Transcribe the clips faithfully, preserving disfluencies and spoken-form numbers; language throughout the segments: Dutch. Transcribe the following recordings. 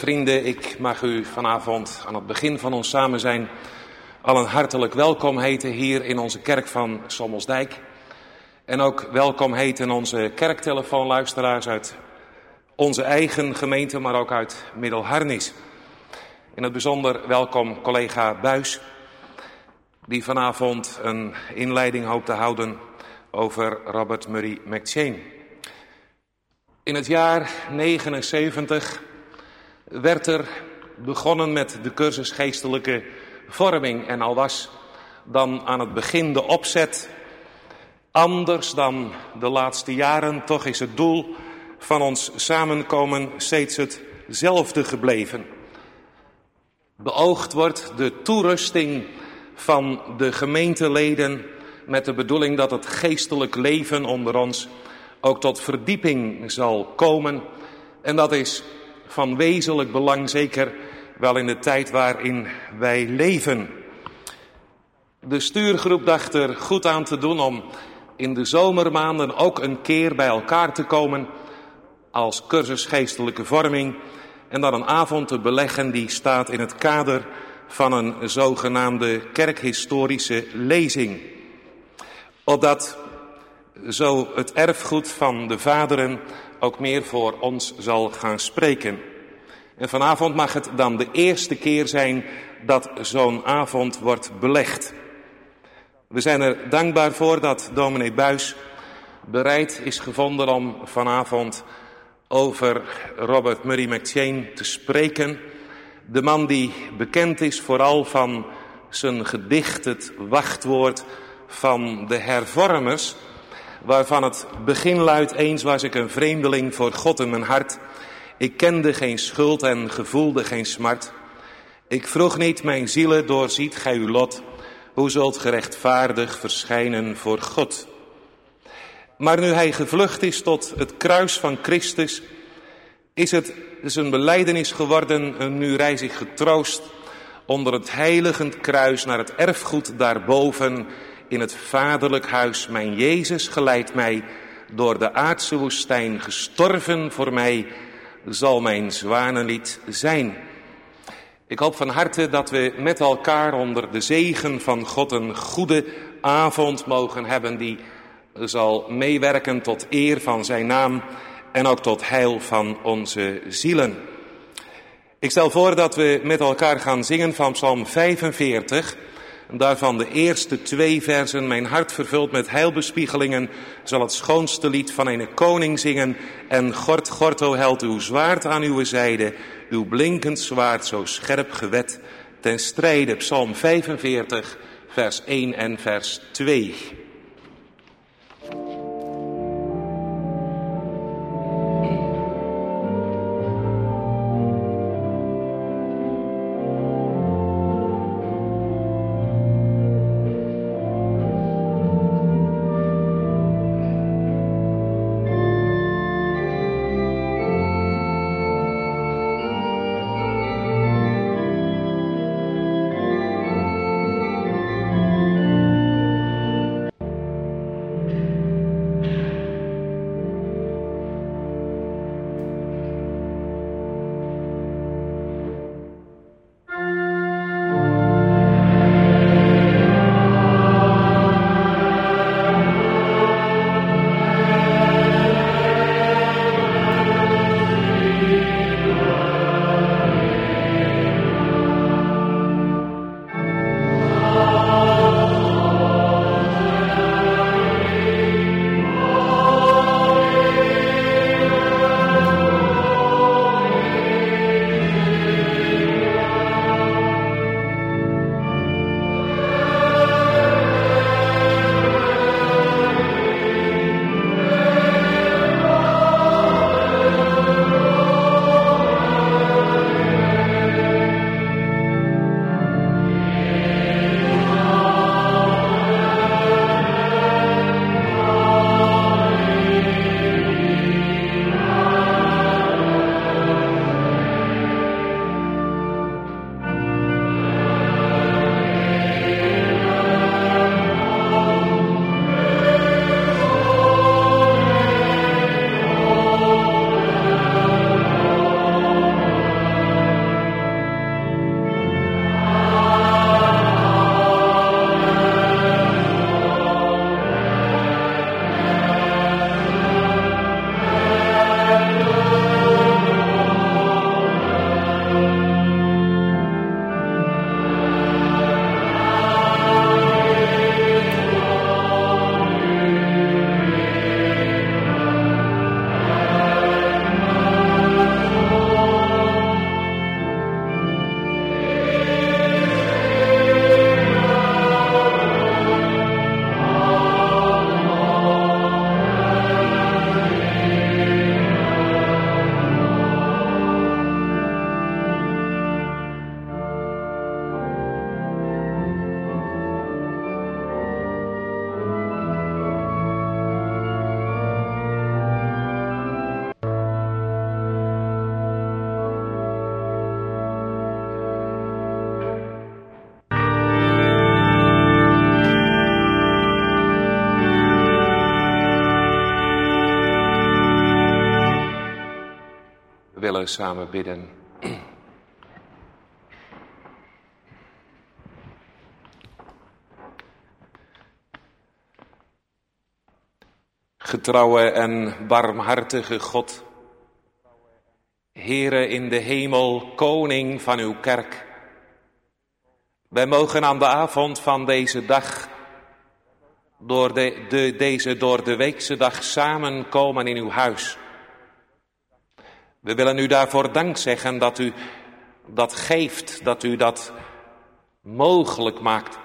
Vrienden, ik mag u vanavond aan het begin van ons samen zijn al een hartelijk welkom heten hier in onze kerk van Sommelsdijk. En ook welkom heten onze kerktelefoonluisteraars uit onze eigen gemeente, maar ook uit Middelharnis. In het bijzonder welkom collega Buis, die vanavond een inleiding hoopt te houden over Robert Murray M'Cheyne. In het jaar negenenzeventig werd er begonnen met de cursus geestelijke vorming. En al was dan aan het begin de opzet anders dan de laatste jaren, toch is het doel van ons samenkomen steeds hetzelfde gebleven. Beoogd wordt de toerusting van de gemeenteleden met de bedoeling dat het geestelijk leven onder ons ook tot verdieping zal komen. En dat is van wezenlijk belang, zeker wel in de tijd waarin wij leven. De stuurgroep dacht er goed aan te doen om in de zomermaanden ook een keer bij elkaar te komen als cursus geestelijke vorming en dan een avond te beleggen die staat in het kader van een zogenaamde kerkhistorische lezing. Opdat zo het erfgoed van de vaderen ook meer voor ons zal gaan spreken. En vanavond mag het dan de eerste keer zijn dat zo'n avond wordt belegd. We zijn er dankbaar voor dat dominee Buis bereid is gevonden om vanavond over Robert Murray M'Cheyne te spreken. De man die bekend is vooral van zijn gedicht, het wachtwoord van de hervormers, waarvan het begin luidt: eens was ik een vreemdeling voor God in mijn hart. Ik kende geen schuld en gevoelde geen smart. Ik vroeg niet, mijn zielen, doorziet gij uw lot. Hoe zult gerechtvaardig verschijnen voor God? Maar nu hij gevlucht is tot het kruis van Christus, is het zijn belijdenis geworden. Nu reis ik getroost onder het heiligend kruis naar het erfgoed daarboven in het vaderlijk huis. Mijn Jezus geleidt mij door de aardse woestijn, gestorven voor mij zal mijn zwanenlied zijn. Ik hoop van harte dat we met elkaar onder de zegen van God een goede avond mogen hebben, die zal meewerken tot eer van zijn naam en ook tot heil van onze zielen. Ik stel voor dat we met elkaar gaan zingen van Psalm vijfenveertig. Daarvan de eerste twee versen. Mijn hart vervuld met heilbespiegelingen zal het schoonste lied van een koning zingen. En gort, gort, o held, uw zwaard aan uw zijde, uw blinkend zwaard zo scherp gewet ten strijde. Psalm vijfenveertig, vers één en vers twee. willen samen bidden. Getrouwe en barmhartige God, Heere in de hemel, koning van uw kerk. Wij mogen aan de avond van deze dag, door de, de, deze door de weekse dag samenkomen in uw huis. We willen u daarvoor dank zeggen dat u dat geeft, dat u dat mogelijk maakt.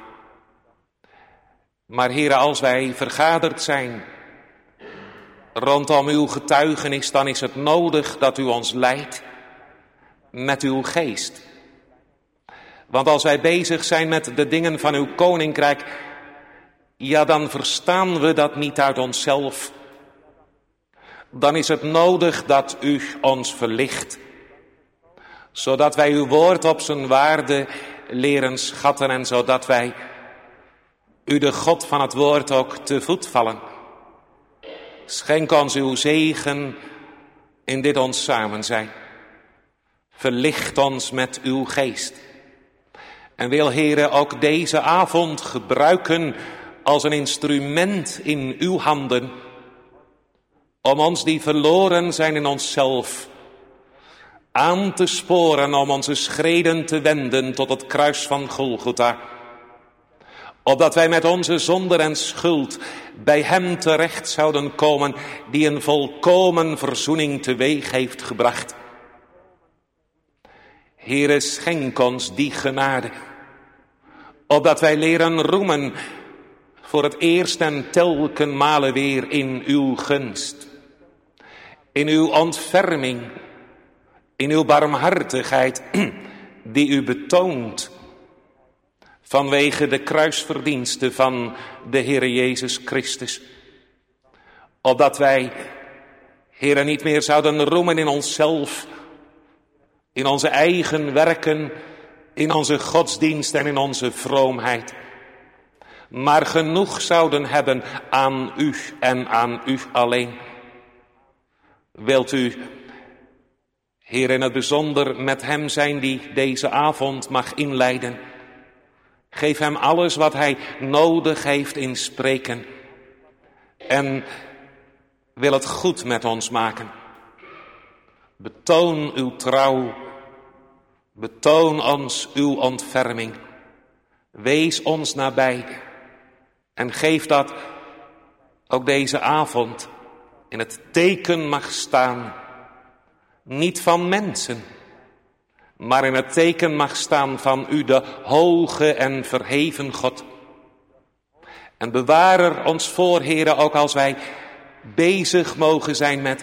Maar Heere, als wij vergaderd zijn rondom uw getuigenis, dan is het nodig dat u ons leidt met uw geest. Want als wij bezig zijn met de dingen van uw koninkrijk, ja, dan verstaan we dat niet uit onszelf. Dan is het nodig dat u ons verlicht, zodat wij uw woord op zijn waarde leren schatten en zodat wij u, de God van het woord, ook te voet vallen. Schenk ons uw zegen in dit ons samen zijn. Verlicht ons met uw geest. En wil, Heere, ook deze avond gebruiken als een instrument in uw handen, om ons die verloren zijn in onszelf aan te sporen, om onze schreden te wenden tot het kruis van Golgotha. Opdat wij met onze zonde en schuld bij hem terecht zouden komen, die een volkomen verzoening teweeg heeft gebracht. Heere, schenk ons die genade, opdat wij leren roemen voor het eerst en telken male weer in uw gunst, in uw ontferming, in uw barmhartigheid, die u betoont vanwege de kruisverdiensten van de Heere Jezus Christus. Opdat wij, Heere, niet meer zouden roemen in onszelf, in onze eigen werken, in onze godsdienst en in onze vroomheid, maar genoeg zouden hebben aan u en aan u alleen. Wilt u, Heer, in het bijzonder met hem zijn die deze avond mag inleiden. Geef hem alles wat hij nodig heeft in spreken. En wil het goed met ons maken. Betoon uw trouw. Betoon ons uw ontferming. Wees ons nabij. En geef dat ook deze avond in het teken mag staan. Niet van mensen, maar in het teken mag staan van u, de hoge en verheven God. En bewaar er ons voor, Heere, ook als wij bezig mogen zijn met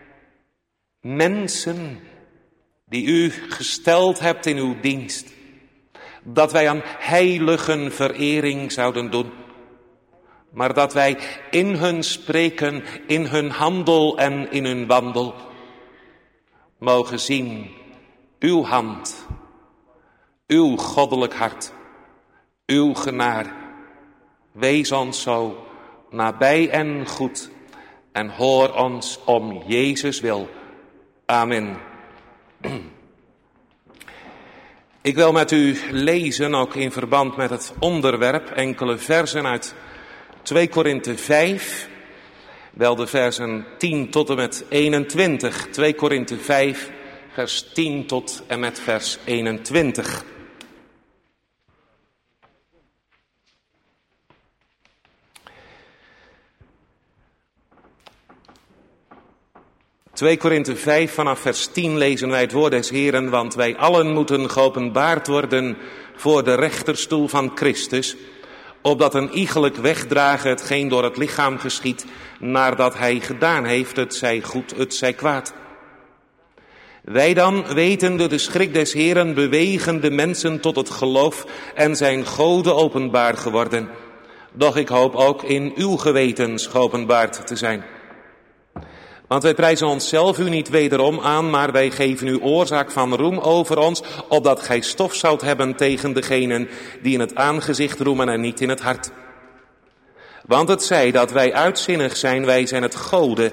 mensen die u gesteld hebt in uw dienst. Dat wij aan heiligen verering zouden doen. Maar dat wij in hun spreken, in hun handel en in hun wandel mogen zien uw hand, uw goddelijk hart, uw genade. Wees ons zo nabij en goed en hoor ons om Jezus wil. Amen. Ik wil met u lezen, ook in verband met het onderwerp, enkele versen uit twee Korinthe vijf, wel de versen tien tot en met eenentwintig. twee Korinthe vijf, vers tien tot en met vers eenentwintig. twee Korinthe vijf, vanaf vers tien lezen wij het woord des Heeren, want wij allen moeten geopenbaard worden voor de rechterstoel van Christus, opdat een iegelijk wegdragen hetgeen door het lichaam geschiedt, naardat hij gedaan heeft, het zij goed, het zij kwaad. Wij dan, wetende de schrik des Heeren, bewegen de mensen tot het geloof en zijn goden openbaar geworden. Doch ik hoop ook in uw gewetens geopenbaard te zijn. Want wij prijzen onszelf u niet wederom aan, maar wij geven u oorzaak van roem over ons, opdat gij stof zoudt hebben tegen degenen die in het aangezicht roemen en niet in het hart. Want het zij dat wij uitzinnig zijn, wij zijn het goden.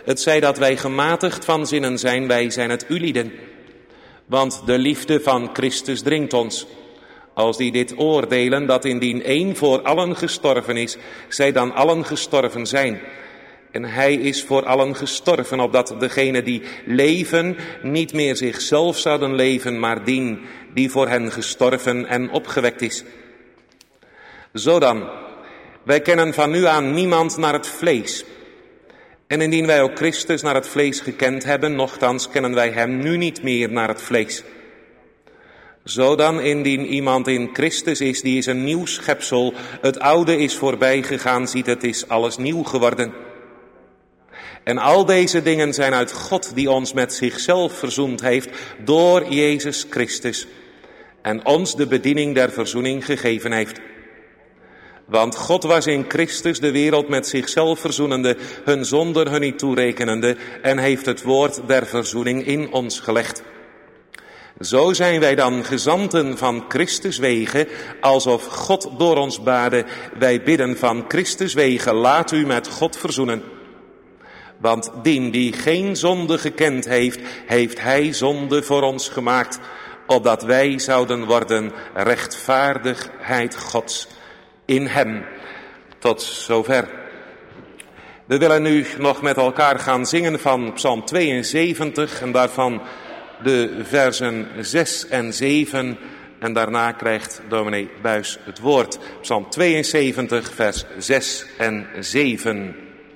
Het zij dat wij gematigd van zinnen zijn, wij zijn het ulieden. Want de liefde van Christus dringt ons. Als die dit oordelen, dat indien één voor allen gestorven is, zij dan allen gestorven zijn. En hij is voor allen gestorven, opdat degenen die leven niet meer zichzelf zouden leven, maar dien die voor hen gestorven en opgewekt is. Zodan, wij kennen van nu aan niemand naar het vlees. En indien wij ook Christus naar het vlees gekend hebben, nochtans kennen wij hem nu niet meer naar het vlees. Zodan, indien iemand in Christus is, die is een nieuw schepsel. Het oude is voorbij gegaan, ziet het is alles nieuw geworden. En al deze dingen zijn uit God, die ons met zichzelf verzoend heeft door Jezus Christus. En ons de bediening der verzoening gegeven heeft. Want God was in Christus de wereld met zichzelf verzoenende, hun zonden hun niet toerekenende, en heeft het woord der verzoening in ons gelegd. Zo zijn wij dan gezanten van Christus wege, alsof God door ons baarde. Wij bidden van Christus wege, laat u met God verzoenen. Want dien die geen zonde gekend heeft, heeft hij zonde voor ons gemaakt, opdat wij zouden worden rechtvaardigheid Gods in hem. Tot zover. We willen nu nog met elkaar gaan zingen van Psalm tweeënzeventig en daarvan de versen zes en zeven. En daarna krijgt dominee Buis het woord. Psalm tweeënzeventig, vers zes en zeven.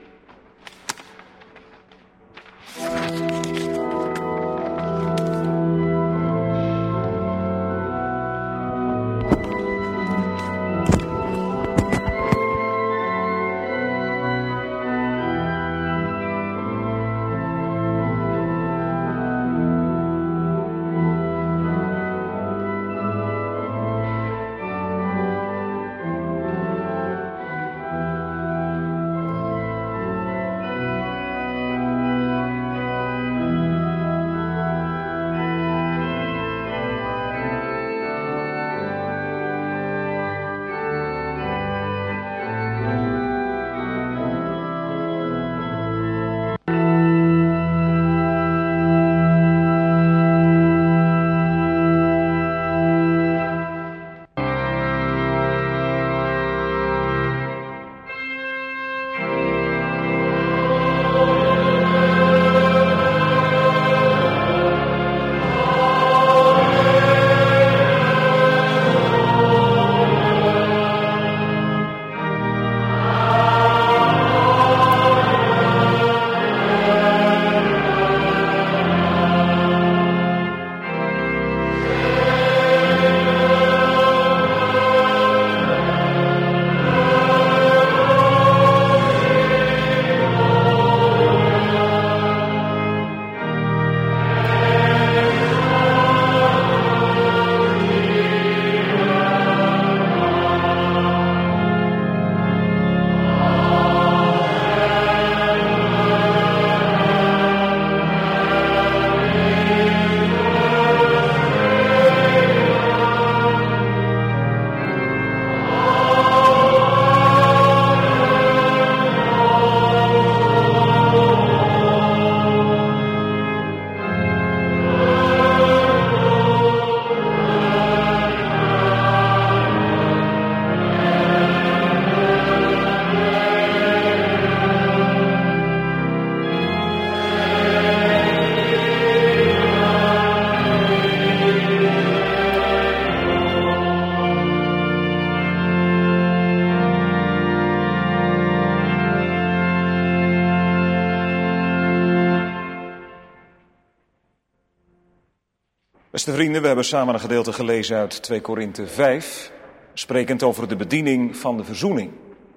Beste vrienden, we hebben samen een gedeelte gelezen uit twee Korinthe vijf, sprekend over de bediening van de verzoening.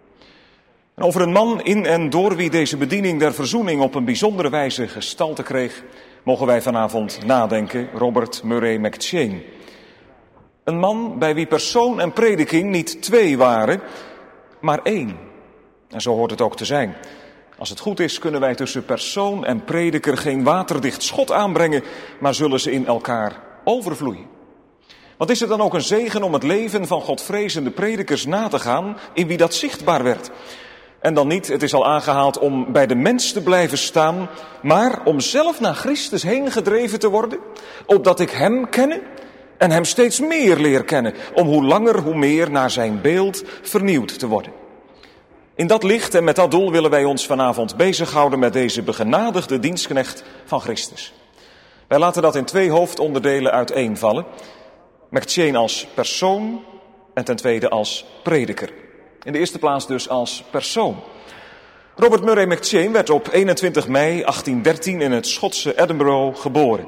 En over een man in en door wie deze bediening der verzoening op een bijzondere wijze gestalte kreeg, mogen wij vanavond nadenken, Robert Murray McCheyne. Een man bij wie persoon en prediking niet twee waren, maar één. En zo hoort het ook te zijn. Als het goed is, kunnen wij tussen persoon en prediker geen waterdicht schot aanbrengen, maar zullen ze in elkaar overvloeien. Wat is het dan ook een zegen om het leven van godvrezende predikers na te gaan, in wie dat zichtbaar werd. En dan niet, het is al aangehaald, om bij de mens te blijven staan, maar om zelf naar Christus heen gedreven te worden, opdat ik hem kenne en hem steeds meer leer kennen, om hoe langer hoe meer naar zijn beeld vernieuwd te worden. In dat licht en met dat doel willen wij ons vanavond bezighouden met deze begenadigde dienstknecht van Christus. Wij laten dat in twee hoofdonderdelen uiteenvallen. McCheyne als persoon en ten tweede als prediker. In de eerste plaats dus als persoon. Robert Murray McCheyne werd op eenentwintig mei achttien dertien in het Schotse Edinburgh geboren.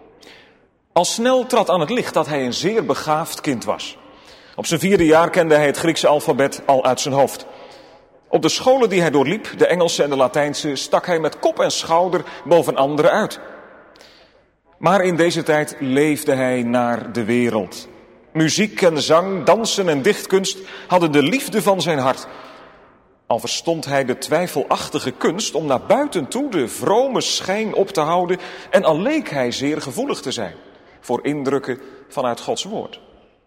Al snel trad aan het licht dat hij een zeer begaafd kind was. Op zijn vierde jaar kende hij het Griekse alfabet al uit zijn hoofd. Op de scholen die hij doorliep, de Engelse en de Latijnse, stak hij met kop en schouder boven anderen uit. Maar in deze tijd leefde hij naar de wereld. Muziek en zang, dansen en dichtkunst hadden de liefde van zijn hart. Al verstond hij de twijfelachtige kunst om naar buiten toe de vrome schijn op te houden en al leek hij zeer gevoelig te zijn voor indrukken vanuit Gods woord.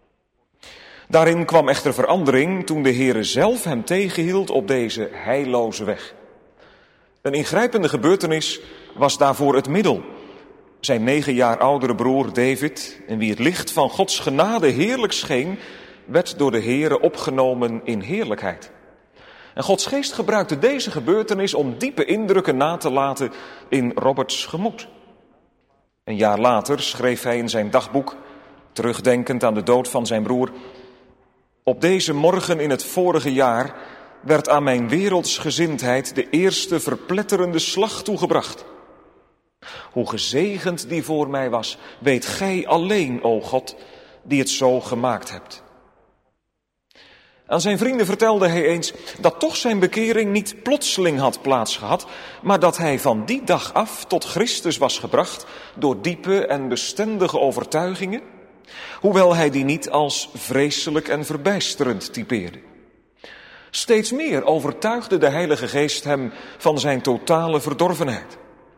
Daarin kwam echter verandering toen de Heere zelf hem tegenhield op deze heilloze weg. Een ingrijpende gebeurtenis was daarvoor het middel. Zijn negen jaar oudere broer David, in wie het licht van Gods genade heerlijk scheen, werd door de Heere opgenomen in heerlijkheid. En Gods geest gebruikte deze gebeurtenis om diepe indrukken na te laten in Roberts gemoed. Een jaar later schreef hij in zijn dagboek, terugdenkend aan de dood van zijn broer: op deze morgen in het vorige jaar werd aan mijn wereldsgezindheid de eerste verpletterende slag toegebracht. Hoe gezegend die voor mij was, weet gij alleen, o God, die het zo gemaakt hebt. Aan zijn vrienden vertelde hij eens dat toch zijn bekering niet plotseling had plaatsgehad, maar dat hij van die dag af tot Christus was gebracht door diepe en bestendige overtuigingen, hoewel hij die niet als vreselijk en verbijsterend typeerde. Steeds meer overtuigde de Heilige Geest hem van zijn totale verdorvenheid.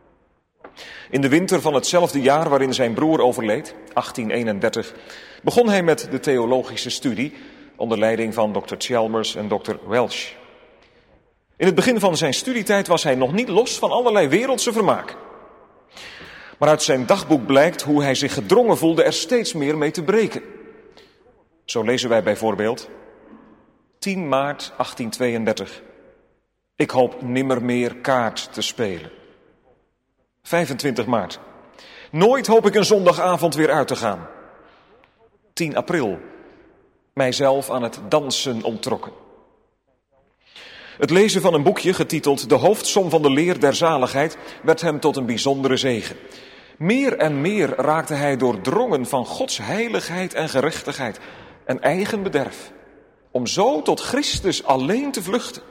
In de winter van hetzelfde jaar waarin zijn broer overleed, achttien eenendertig, begon hij met de theologische studie onder leiding van dokter Chalmers en dokter Welsh. In het begin van zijn studietijd was hij nog niet los van allerlei wereldse vermaken. Maar uit zijn dagboek blijkt hoe hij zich gedrongen voelde er steeds meer mee te breken. Zo lezen wij bijvoorbeeld tien maart achttien tweeëndertig. Ik hoop nimmer meer kaart te spelen. vijfentwintig maart. Nooit hoop ik een zondagavond weer uit te gaan. tien april. Mijzelf aan het dansen onttrokken. Het lezen van een boekje getiteld De hoofdsom van de leer der zaligheid werd hem tot een bijzondere zegen. Meer en meer raakte hij doordrongen van Gods heiligheid en gerechtigheid en eigen bederf, om zo tot Christus alleen te vluchten.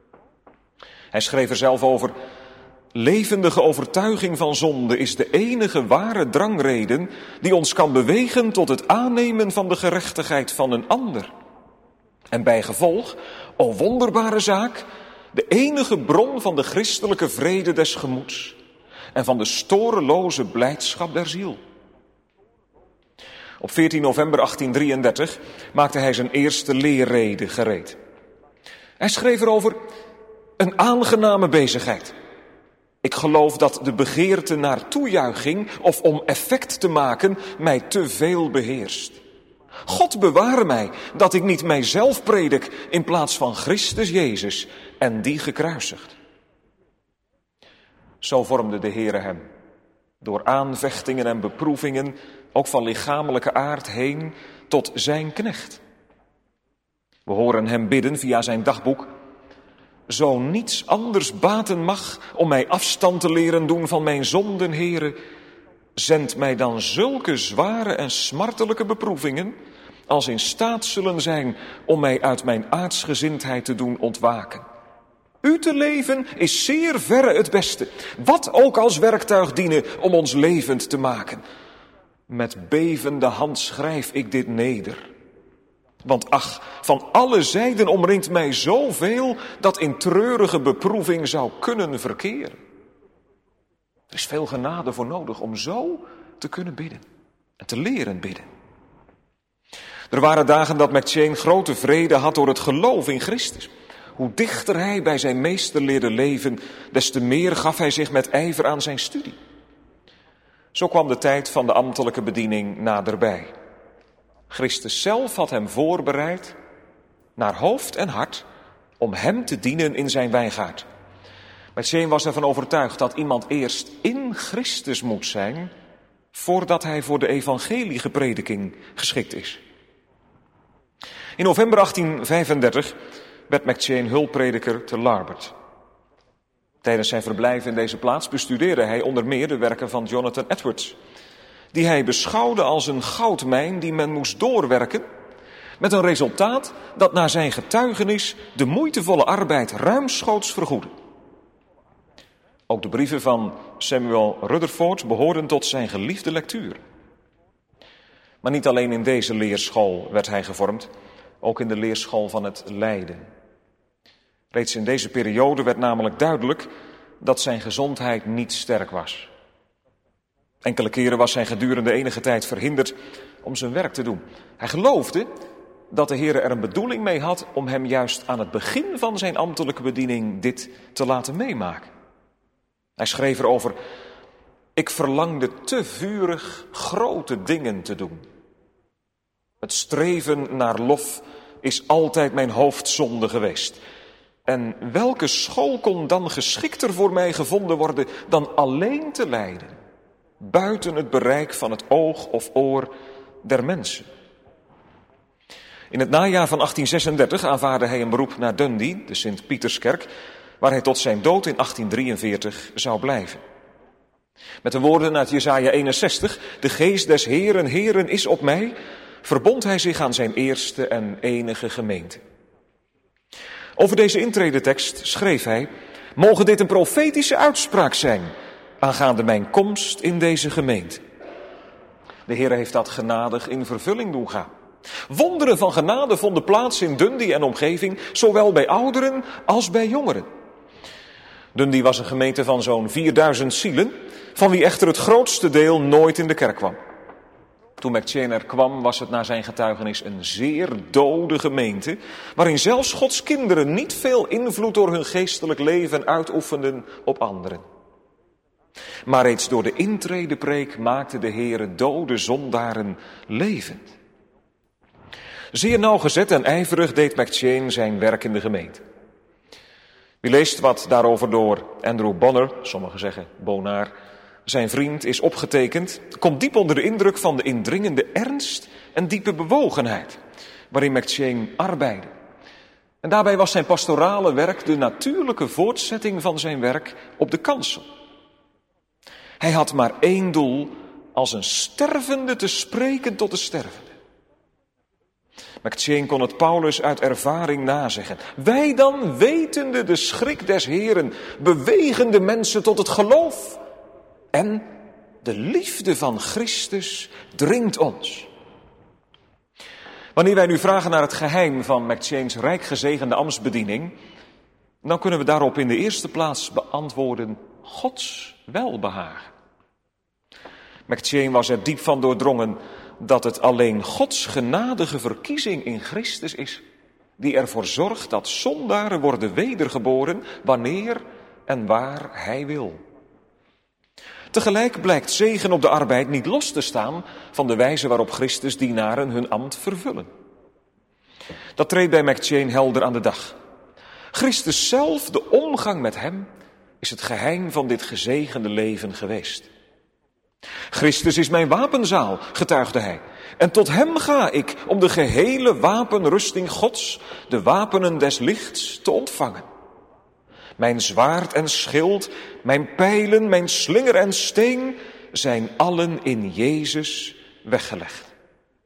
Hij schreef er zelf over: levendige overtuiging van zonde is de enige ware drangreden die ons kan bewegen tot het aannemen van de gerechtigheid van een ander. En bij gevolg, o wonderbare zaak, de enige bron van de christelijke vrede des gemoeds en van de storeloze blijdschap der ziel. Op veertien november achttien drieëndertig maakte hij zijn eerste leerrede gereed. Hij schreef erover: een aangename bezigheid. Ik geloof dat de begeerte naar toejuiching of om effect te maken mij te veel beheerst. God beware mij dat ik niet mijzelf predik in plaats van Christus Jezus en die gekruisigd. Zo vormde de Heere hem, door aanvechtingen en beproevingen, ook van lichamelijke aard heen, tot zijn knecht. We horen hem bidden via zijn dagboek: zo niets anders baten mag om mij afstand te leren doen van mijn zonden, Heere, zend mij dan zulke zware en smartelijke beproevingen als in staat zullen zijn om mij uit mijn aardsgezindheid te doen ontwaken. U te leven is zeer verre het beste, wat ook als werktuig dienen om ons levend te maken. Met bevende hand schrijf ik dit neder. Want ach, van alle zijden omringt mij zoveel dat in treurige beproeving zou kunnen verkeren. Er is veel genade voor nodig om zo te kunnen bidden en te leren bidden. Er waren dagen dat McCheyne grote vrede had door het geloof in Christus. Hoe dichter hij bij zijn meester leerde leven, des te meer gaf hij zich met ijver aan zijn studie. Zo kwam de tijd van de ambtelijke bediening naderbij. Christus zelf had hem voorbereid, naar hoofd en hart, om hem te dienen in zijn wijngaard. Metjean was ervan overtuigd dat iemand eerst in Christus moet zijn, voordat hij voor de evangeliegeprediking geschikt is. In november achttien vijfendertig werd Metjean hulpprediker te Larbert. Tijdens zijn verblijf in deze plaats bestudeerde hij onder meer de werken van Jonathan Edwards, die hij beschouwde als een goudmijn die men moest doorwerken, met een resultaat dat naar zijn getuigenis de moeitevolle arbeid ruimschoots vergoedde. Ook de brieven van Samuel Rutherford behoorden tot zijn geliefde lectuur. Maar niet alleen in deze leerschool werd hij gevormd, ook in de leerschool van het lijden. Reeds in deze periode werd namelijk duidelijk dat zijn gezondheid niet sterk was. Enkele keren was hij gedurende enige tijd verhinderd om zijn werk te doen. Hij geloofde dat de Heer er een bedoeling mee had om hem juist aan het begin van zijn ambtelijke bediening dit te laten meemaken. Hij schreef erover: ik verlangde te vurig grote dingen te doen. Het streven naar lof is altijd mijn hoofdzonde geweest. En welke school kon dan geschikter voor mij gevonden worden dan alleen te lijden, buiten het bereik van het oog of oor der mensen? In het najaar van achttien zesendertig aanvaardde hij een beroep naar Dundee, de Sint-Pieterskerk, waar hij tot zijn dood in achttien drieënveertig zou blijven. Met de woorden uit Jesaja eenenzestig, de geest des Heeren, Heeren is op mij, verbond hij zich aan zijn eerste en enige gemeente. Over deze intredetekst schreef hij: mogen dit een profetische uitspraak zijn aangaande mijn komst in deze gemeente. De Heer heeft dat genadig in vervulling doen gaan. Wonderen van genade vonden plaats in Dundee en omgeving, zowel bij ouderen als bij jongeren. Dundee was een gemeente van zo'n vierduizend zielen, van wie echter het grootste deel nooit in de kerk kwam. Toen Metjean er kwam, was het naar zijn getuigenis een zeer dode gemeente, waarin zelfs Gods kinderen niet veel invloed door hun geestelijk leven uitoefenden op anderen. Maar reeds door de intredepreek maakte de Heere dode zondaren levend. Zeer nauwgezet en ijverig deed Metjean zijn werk in de gemeente. Wie leest wat daarover door Andrew Bonner, sommigen zeggen Bonaar, zijn vriend, is opgetekend, komt diep onder de indruk van de indringende ernst en diepe bewogenheid waarin Metjean arbeidde. En daarbij was zijn pastorale werk de natuurlijke voortzetting van zijn werk op de kansel. Hij had maar één doel: als een stervende te spreken tot de stervende. Metjean kon het Paulus uit ervaring nazeggen. Wij dan, wetende de schrik des Heeren, bewegen de mensen tot het geloof. En de liefde van Christus dringt ons. Wanneer wij nu vragen naar het geheim van Metjeans rijk gezegende ambtsbediening, dan kunnen we daarop in de eerste plaats beantwoorden: Gods welbehagen. Metjean was er diep van doordrongen dat het alleen Gods genadige verkiezing in Christus is, die ervoor zorgt dat zondaren worden wedergeboren wanneer en waar Hij wil. Tegelijk blijkt zegen op de arbeid niet los te staan van de wijze waarop Christus dienaren hun ambt vervullen. Dat treedt bij Metjean helder aan de dag. Christus zelf, de omgang met hem, is het geheim van dit gezegende leven geweest. Christus is mijn wapenzaal, getuigde hij. En tot hem ga ik om de gehele wapenrusting Gods, de wapenen des lichts, te ontvangen. Mijn zwaard en schild, mijn pijlen, mijn slinger en steen zijn allen in Jezus weggelegd.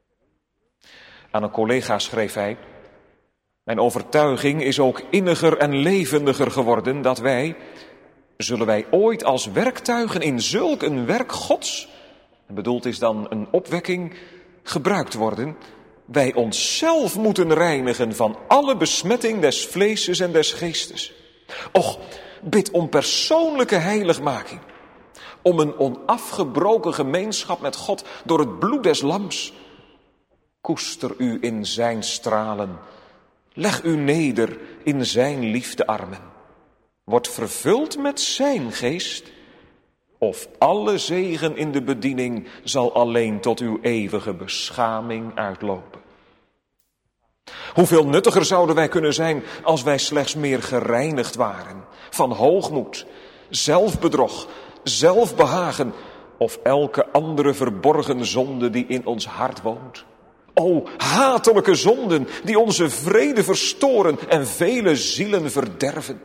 Aan een collega schreef hij: mijn overtuiging is ook inniger en levendiger geworden dat wij, zullen wij ooit als werktuigen in zulk een werk Gods, en bedoeld is dan een opwekking, gebruikt worden, wij onszelf moeten reinigen van alle besmetting des vleeses en des geestes. Och, bid om persoonlijke heiligmaking, om een onafgebroken gemeenschap met God door het bloed des lams. Koester u in zijn stralen, leg u neder in zijn liefdearmen. Word vervuld met zijn geest, of alle zegen in de bediening zal alleen tot uw eeuwige beschaming uitlopen. Hoeveel nuttiger zouden wij kunnen zijn als wij slechts meer gereinigd waren van hoogmoed, zelfbedrog, zelfbehagen of elke andere verborgen zonde die in ons hart woont. O, hatelijke zonden die onze vrede verstoren en vele zielen verderven.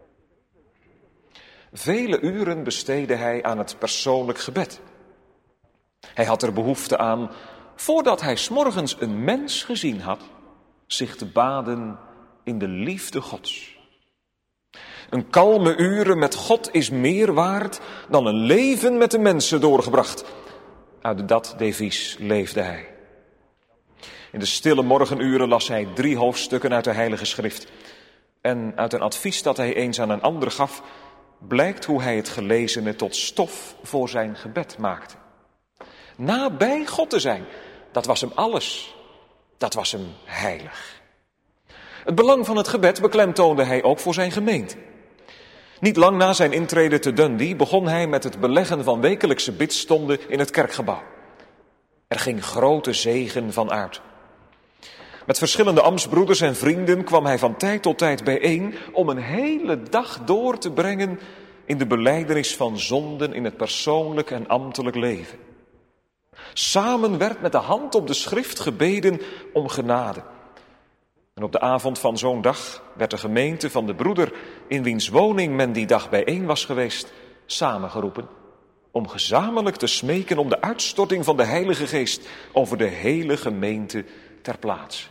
Vele uren besteedde hij aan het persoonlijk gebed. Hij had er behoefte aan, voordat hij 's morgens een mens gezien had, zich te baden in de liefde Gods. Een kalme uren met God is meer waard dan een leven met de mensen doorgebracht. Uit dat devies leefde hij. In de stille morgenuren las hij drie hoofdstukken uit de Heilige Schrift. En uit een advies dat hij eens aan een ander gaf, blijkt hoe hij het gelezene tot stof voor zijn gebed maakte. Nabij God te zijn, dat was hem alles. Dat was hem heilig. Het belang van het gebed beklemtoonde hij ook voor zijn gemeente. Niet lang na zijn intrede te Dundee begon hij met het beleggen van wekelijkse bidstonden in het kerkgebouw. Er ging grote zegen van uit. Met verschillende ambtsbroeders en vrienden kwam hij van tijd tot tijd bijeen om een hele dag door te brengen in de belijdenis van zonden in het persoonlijk en ambtelijk leven. Samen werd met de hand op de schrift gebeden om genade. En op de avond van zo'n dag werd de gemeente van de broeder in wiens woning men die dag bijeen was geweest, samengeroepen om gezamenlijk te smeken om de uitstorting van de Heilige Geest over de hele gemeente ter plaatse.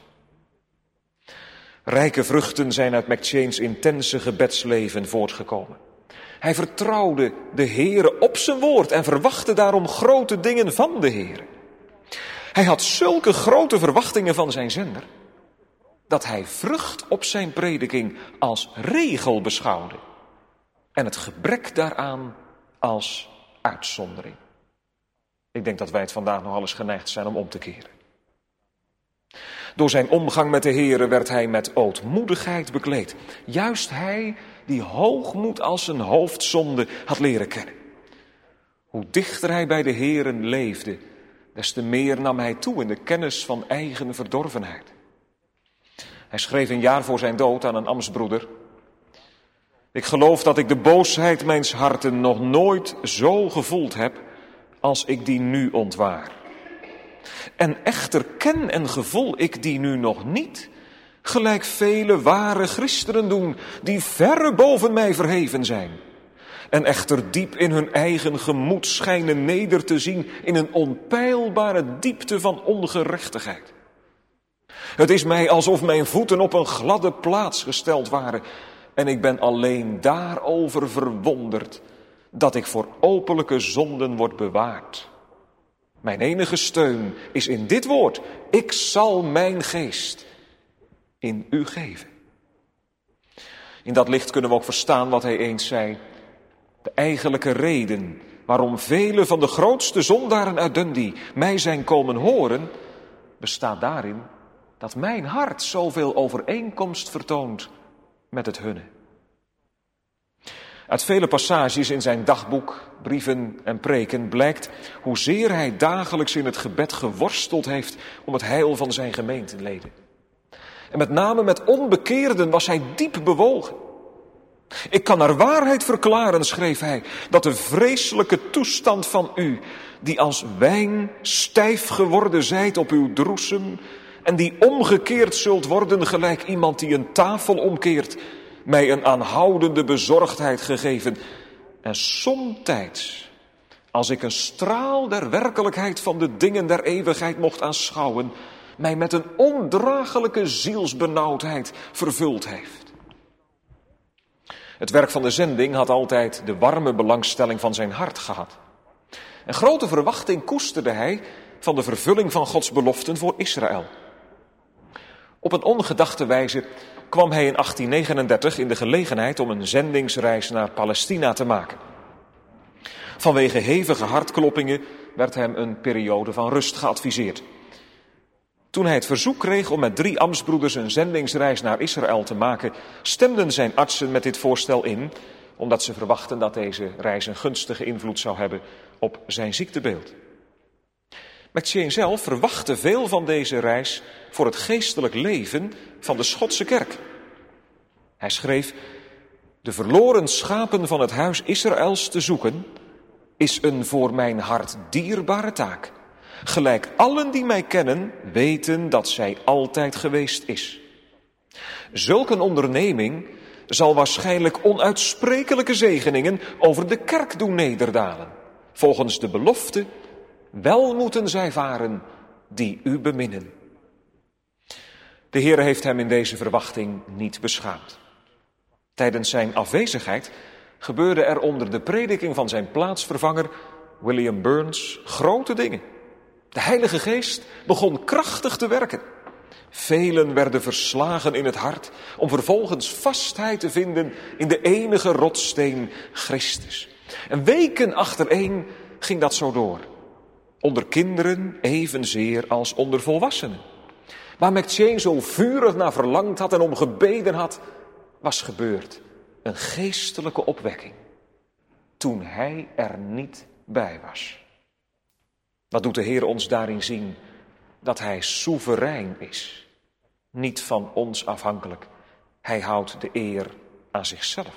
Rijke vruchten zijn uit McChain's intense gebedsleven voortgekomen. Hij vertrouwde de Heere op zijn woord en verwachtte daarom grote dingen van de Heere. Hij had zulke grote verwachtingen van zijn zender, dat hij vrucht op zijn prediking als regel beschouwde en het gebrek daaraan als uitzondering. Ik denk dat wij het vandaag nog eens geneigd zijn om om te keren. Door zijn omgang met de Heere werd hij met ootmoedigheid bekleed. Juist hij die hoogmoed als zijn hoofdzonde had leren kennen. Hoe dichter hij bij de Heere leefde, des te meer nam hij toe in de kennis van eigen verdorvenheid. Hij schreef een jaar voor zijn dood aan een ambtsbroeder: ik geloof dat ik de boosheid mijns harten nog nooit zo gevoeld heb als ik die nu ontwaar. En echter ken en gevoel ik die nu nog niet, gelijk vele ware christenen doen, die verre boven mij verheven zijn. En echter diep in hun eigen gemoed schijnen neder te zien in een onpeilbare diepte van ongerechtigheid. Het is mij alsof mijn voeten op een gladde plaats gesteld waren, en ik ben alleen daarover verwonderd dat ik voor openlijke zonden word bewaard. Mijn enige steun is in dit woord: ik zal mijn geest in u geven. In dat licht kunnen we ook verstaan wat hij eens zei. De eigenlijke reden waarom vele van de grootste zondaren uit Dundee mij zijn komen horen, bestaat daarin dat mijn hart zoveel overeenkomst vertoont met het hunne. Uit vele passages in zijn dagboek, brieven en preken blijkt hoezeer hij dagelijks in het gebed geworsteld heeft om het heil van zijn gemeenteleden. En met name met onbekeerden was hij diep bewogen. Ik kan naar waarheid verklaren, schreef hij, dat de vreselijke toestand van u, die als wijn stijf geworden zijt op uw droesem en die omgekeerd zult worden gelijk iemand die een tafel omkeert, mij een aanhoudende bezorgdheid gegeven. En somtijds, als ik een straal der werkelijkheid van de dingen der eeuwigheid mocht aanschouwen, mij met een ondraaglijke zielsbenauwdheid vervuld heeft. Het werk van de zending had altijd de warme belangstelling van zijn hart gehad. En grote verwachting koesterde hij van de vervulling van Gods beloften voor Israël. Op een ongedachte wijze kwam hij in achttien negenendertig in de gelegenheid om een zendingsreis naar Palestina te maken. Vanwege hevige hartkloppingen werd hem een periode van rust geadviseerd. Toen hij het verzoek kreeg om met drie ambtsbroeders een zendingsreis naar Israël te maken, stemden zijn artsen met dit voorstel in, omdat ze verwachten dat deze reis een gunstige invloed zou hebben op zijn ziektebeeld. McCheyne zelf verwachtte veel van deze reis voor het geestelijk leven van de Schotse kerk. Hij schreef: de verloren schapen van het huis Israëls te zoeken is een voor mijn hart dierbare taak. Gelijk allen die mij kennen weten dat zij altijd geweest is. Zulk een onderneming zal waarschijnlijk onuitsprekelijke zegeningen over de kerk doen nederdalen. Volgens de belofte, wel moeten zij varen die u beminnen. De Heer heeft hem in deze verwachting niet beschaamd. Tijdens zijn afwezigheid gebeurde er onder de prediking van zijn plaatsvervanger William Burns grote dingen. De Heilige Geest begon krachtig te werken. Velen werden verslagen in het hart om vervolgens vastheid te vinden in de enige rotssteen Christus. En weken achtereen ging dat zo door. Onder kinderen evenzeer als onder volwassenen. Waar McCheyne zo vurig naar verlangd had en om gebeden had, was gebeurd een geestelijke opwekking. Toen hij er niet bij was. Wat doet de Heer ons daarin zien? Dat hij soeverein is. Niet van ons afhankelijk. Hij houdt de eer aan zichzelf.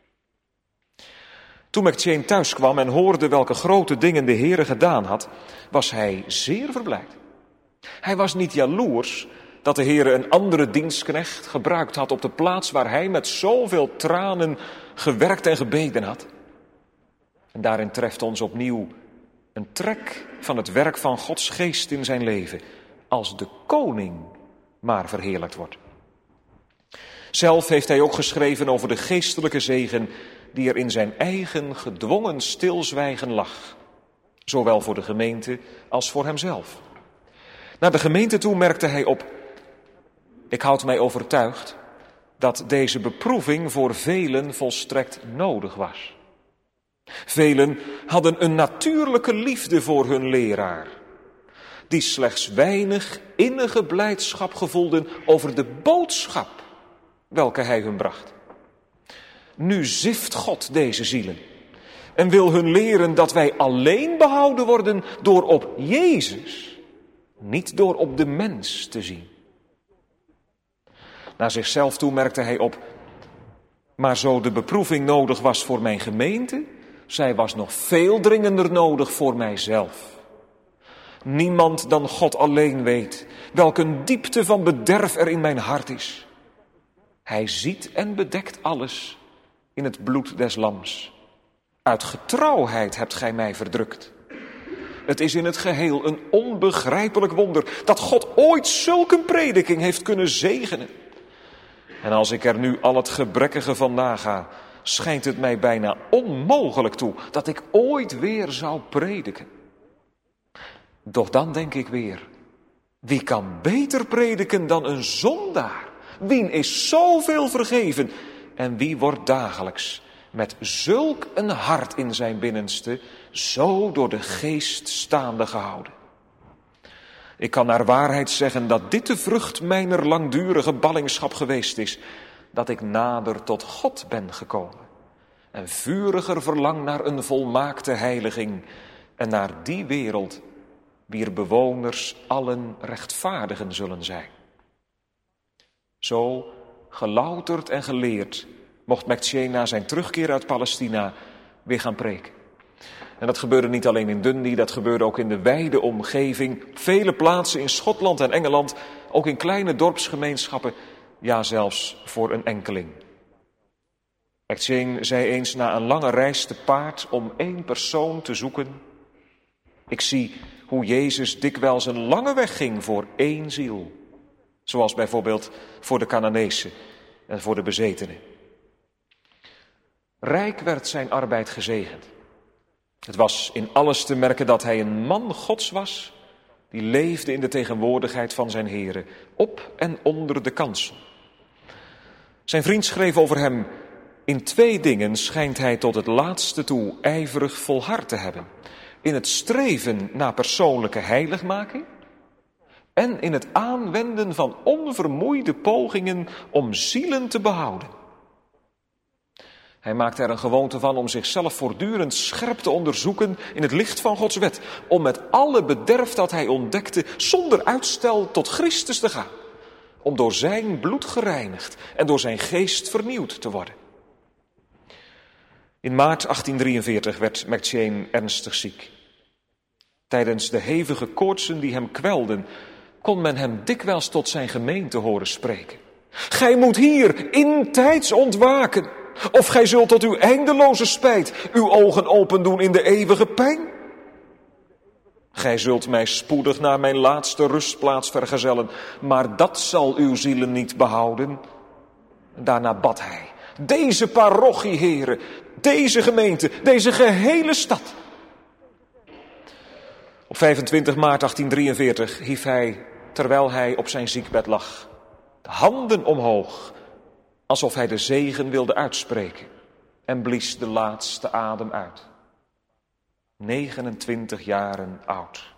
Toen McCheyne thuis kwam en hoorde welke grote dingen de Heer gedaan had, was hij zeer verblijd. Hij was niet jaloers dat de Heer een andere dienstknecht gebruikt had op de plaats waar hij met zoveel tranen gewerkt en gebeden had. En daarin treft ons opnieuw een trek van het werk van Gods geest in zijn leven, als de koning maar verheerlijkt wordt. Zelf heeft hij ook geschreven over de geestelijke zegen die er in zijn eigen gedwongen stilzwijgen lag. Zowel voor de gemeente als voor hemzelf. Naar de gemeente toe merkte hij op: ik houd mij overtuigd dat deze beproeving voor velen volstrekt nodig was. Velen hadden een natuurlijke liefde voor hun leraar, die slechts weinig innige blijdschap gevoelden over de boodschap welke hij hun bracht. Nu zift God deze zielen en wil hun leren dat wij alleen behouden worden door op Jezus, niet door op de mens te zien. Naar zichzelf toe merkte hij op: maar zo de beproeving nodig was voor mijn gemeente, zij was nog veel dringender nodig voor mijzelf. Niemand dan God alleen weet welk een diepte van bederf er in mijn hart is. Hij ziet en bedekt alles in het bloed des lams. Uit getrouwheid hebt gij mij verdrukt. Het is in het geheel een onbegrijpelijk wonder dat God ooit zulke prediking heeft kunnen zegenen. En als ik er nu al het gebrekkige van naga, schijnt het mij bijna onmogelijk toe dat ik ooit weer zou prediken. Doch dan denk ik weer: wie kan beter prediken dan een zondaar? Wien is zoveel vergeven en wie wordt dagelijks met zulk een hart in zijn binnenste zo door de geest staande gehouden? Ik kan naar waarheid zeggen dat dit de vrucht mijner langdurige ballingschap geweest is, dat ik nader tot God ben gekomen en vuriger verlang naar een volmaakte heiliging en naar die wereld wier bewoners allen rechtvaardigen zullen zijn. Zo gelouterd en geleerd mocht McCheyne na zijn terugkeer uit Palestina weer gaan preken. En dat gebeurde niet alleen in Dundee, dat gebeurde ook in de wijde omgeving. Vele plaatsen in Schotland en Engeland, ook in kleine dorpsgemeenschappen, ja zelfs voor een enkeling. McCheyne zei eens na een lange reis te paard om één persoon te zoeken: ik zie hoe Jezus dikwijls een lange weg ging voor één ziel. Zoals bijvoorbeeld voor de Cananezen en voor de bezetenen. Rijk werd zijn arbeid gezegend. Het was in alles te merken dat hij een man Gods was, die leefde in de tegenwoordigheid van zijn Here, op en onder de kansel. Zijn vriend schreef over hem: in twee dingen schijnt hij tot het laatste toe ijverig volhard te hebben. In het streven naar persoonlijke heiligmaking en in het aanwenden van onvermoeide pogingen om zielen te behouden. Hij maakt er een gewoonte van om zichzelf voortdurend scherp te onderzoeken in het licht van Gods wet, om met alle bederf dat hij ontdekte zonder uitstel tot Christus te gaan, om door zijn bloed gereinigd en door zijn geest vernieuwd te worden. In maart achttien drieënveertig werd McCheyne ernstig ziek. Tijdens de hevige koortsen die hem kwelden, kon men hem dikwijls tot zijn gemeente horen spreken. Gij moet hier intijds ontwaken, of gij zult tot uw eindeloze spijt uw ogen opendoen in de eeuwige pijn. Gij zult mij spoedig naar mijn laatste rustplaats vergezellen, maar dat zal uw zielen niet behouden. Daarna bad hij, deze parochie, heren, deze gemeente, deze gehele stad. Op vijfentwintig maart achttien drieënveertig hief hij, terwijl hij op zijn ziekbed lag, de handen omhoog, alsof hij de zegen wilde uitspreken, en blies de laatste adem uit. negenentwintig jaren oud.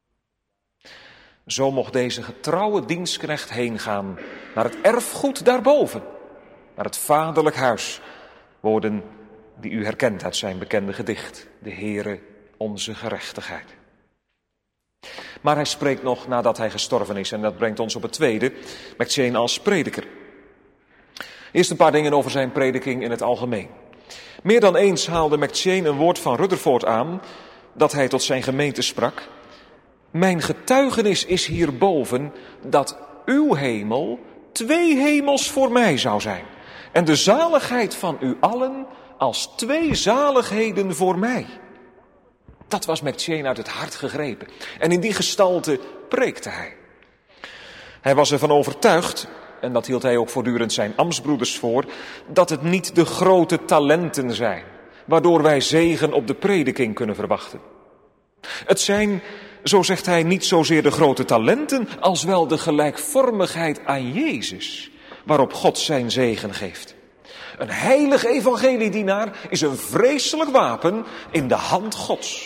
Zo mocht deze getrouwe dienstknecht heen gaan naar het erfgoed daarboven, naar het vaderlijk huis, woorden die u herkent uit zijn bekende gedicht, de Heere onze gerechtigheid. Maar hij spreekt nog nadat hij gestorven is en dat brengt ons op het tweede, McCheyne als prediker. Eerst een paar dingen over zijn prediking in het algemeen. Meer dan eens haalde McCheyne een woord van Rutherford aan, dat hij tot zijn gemeente sprak. Mijn getuigenis is hierboven dat uw hemel twee hemels voor mij zou zijn, en de zaligheid van u allen als twee zaligheden voor mij. Dat was McCheyne uit het hart gegrepen. En in die gestalte preekte hij. Hij was ervan overtuigd, en dat hield hij ook voortdurend zijn ambtsbroeders voor, dat het niet de grote talenten zijn, waardoor wij zegen op de prediking kunnen verwachten. Het zijn, zo zegt hij, niet zozeer de grote talenten, als wel de gelijkvormigheid aan Jezus, waarop God zijn zegen geeft. Een heilig evangeliedienaar is een vreselijk wapen in de hand Gods.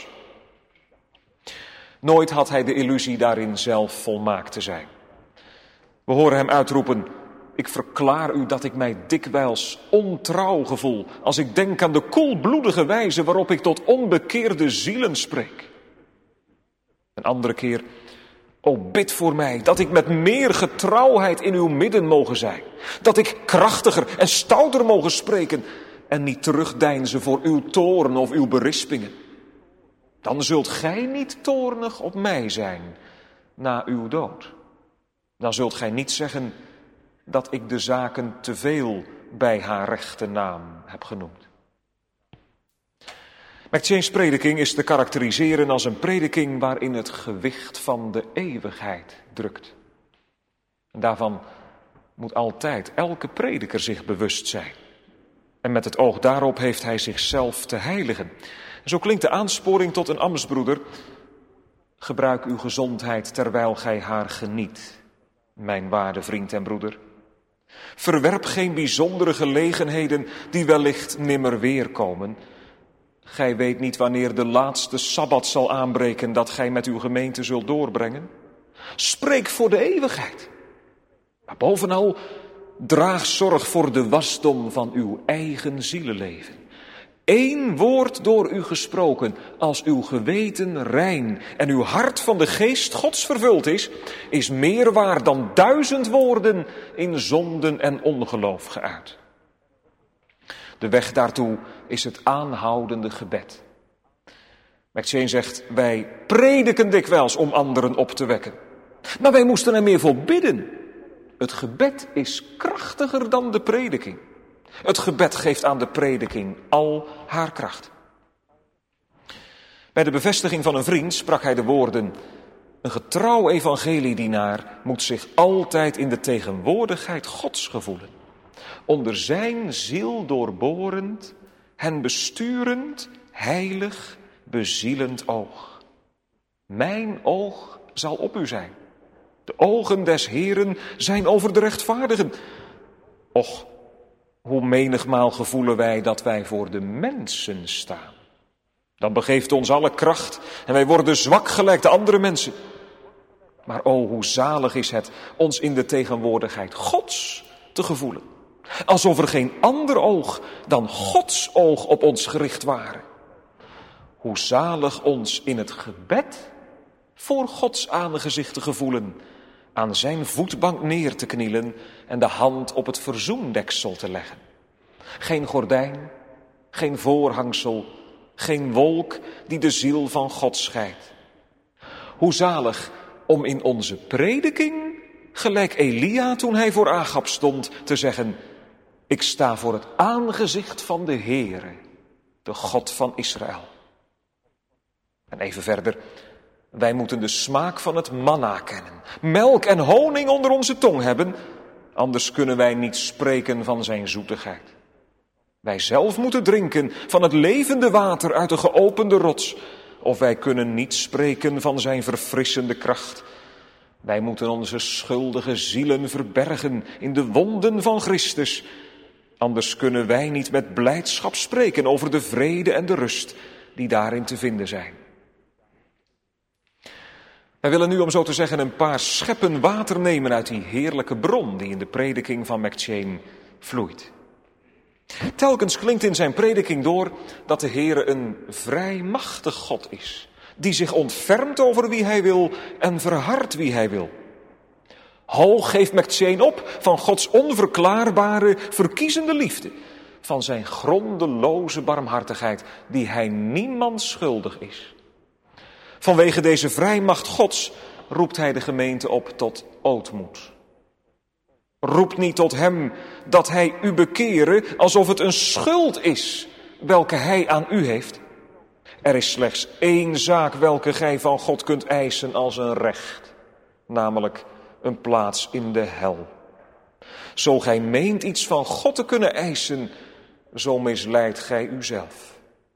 Nooit had hij de illusie daarin zelf volmaakt te zijn. We horen hem uitroepen, ik verklaar u dat ik mij dikwijls ontrouw gevoel, als ik denk aan de koelbloedige wijze waarop ik tot onbekeerde zielen spreek. Een andere keer, o bid voor mij, dat ik met meer getrouwheid in uw midden mogen zijn. Dat ik krachtiger en stouter mogen spreken en niet terugdeinzen voor uw toorn of uw berispingen. Dan zult gij niet toornig op mij zijn na uw dood. Dan zult gij niet zeggen dat ik de zaken te veel bij haar rechte naam heb genoemd. McCheyne's prediking is te karakteriseren als een prediking waarin het gewicht van de eeuwigheid drukt. En daarvan moet altijd elke prediker zich bewust zijn. En met het oog daarop heeft hij zichzelf te heiligen. En zo klinkt de aansporing tot een ambtsbroeder: gebruik uw gezondheid terwijl gij haar geniet, mijn waarde vriend en broeder. Verwerp geen bijzondere gelegenheden die wellicht nimmer weerkomen. Gij weet niet wanneer de laatste sabbat zal aanbreken dat gij met uw gemeente zult doorbrengen. Spreek voor de eeuwigheid. Maar bovenal, draag zorg voor de wasdom van uw eigen zielenleven. Eén woord door u gesproken, als uw geweten rein en uw hart van de geest Gods vervuld is, is meer waard dan duizend woorden in zonden en ongeloof geuit. De weg daartoe is het aanhoudende gebed. McCheyne zegt, wij prediken dikwijls om anderen op te wekken. Maar wij moesten er meer voor bidden. Het gebed is krachtiger dan de prediking. Het gebed geeft aan de prediking al haar kracht. Bij de bevestiging van een vriend sprak hij de woorden: een getrouw evangeliedienaar moet zich altijd in de tegenwoordigheid Gods gevoelen. Onder zijn ziel doorborend, hen besturend, heilig, bezielend oog. Mijn oog zal op u zijn. De ogen des Heeren zijn over de rechtvaardigen. Och, hoe menigmaal gevoelen wij dat wij voor de mensen staan. Dan begeeft ons alle kracht en wij worden zwak gelijk de andere mensen. Maar o, hoe zalig is het ons in de tegenwoordigheid Gods te gevoelen. Alsof er geen ander oog dan Gods oog op ons gericht waren. Hoe zalig ons in het gebed voor Gods aangezicht te gevoelen, aan zijn voetbank neer te knielen en de hand op het verzoendeksel te leggen. Geen gordijn, geen voorhangsel, geen wolk die de ziel van God scheidt. Hoe zalig om in onze prediking, gelijk Elia toen hij voor Agab stond, te zeggen: ik sta voor het aangezicht van de Heere, de God van Israël. En even verder, wij moeten de smaak van het manna kennen, melk en honing onder onze tong hebben, anders kunnen wij niet spreken van zijn zoetigheid. Wij zelf moeten drinken van het levende water uit de geopende rots, of wij kunnen niet spreken van zijn verfrissende kracht. Wij moeten onze schuldige zielen verbergen in de wonden van Christus, anders kunnen wij niet met blijdschap spreken over de vrede en de rust die daarin te vinden zijn. Wij willen nu, om zo te zeggen, een paar scheppen water nemen uit die heerlijke bron die in de prediking van McCheyne vloeit. Telkens klinkt in zijn prediking door dat de Heere een vrij machtig God is, die zich ontfermt over wie hij wil en verhardt wie hij wil. Hoog geeft McCheyne op van Gods onverklaarbare, verkiezende liefde, van zijn grondeloze barmhartigheid, die hij niemand schuldig is. Vanwege deze vrijmacht Gods roept hij de gemeente op tot ootmoed. Roep niet tot hem dat hij u bekere alsof het een schuld is welke hij aan u heeft. Er is slechts één zaak welke gij van God kunt eisen als een recht, namelijk een plaats in de hel. Zo gij meent iets van God te kunnen eisen, zo misleidt gij uzelf.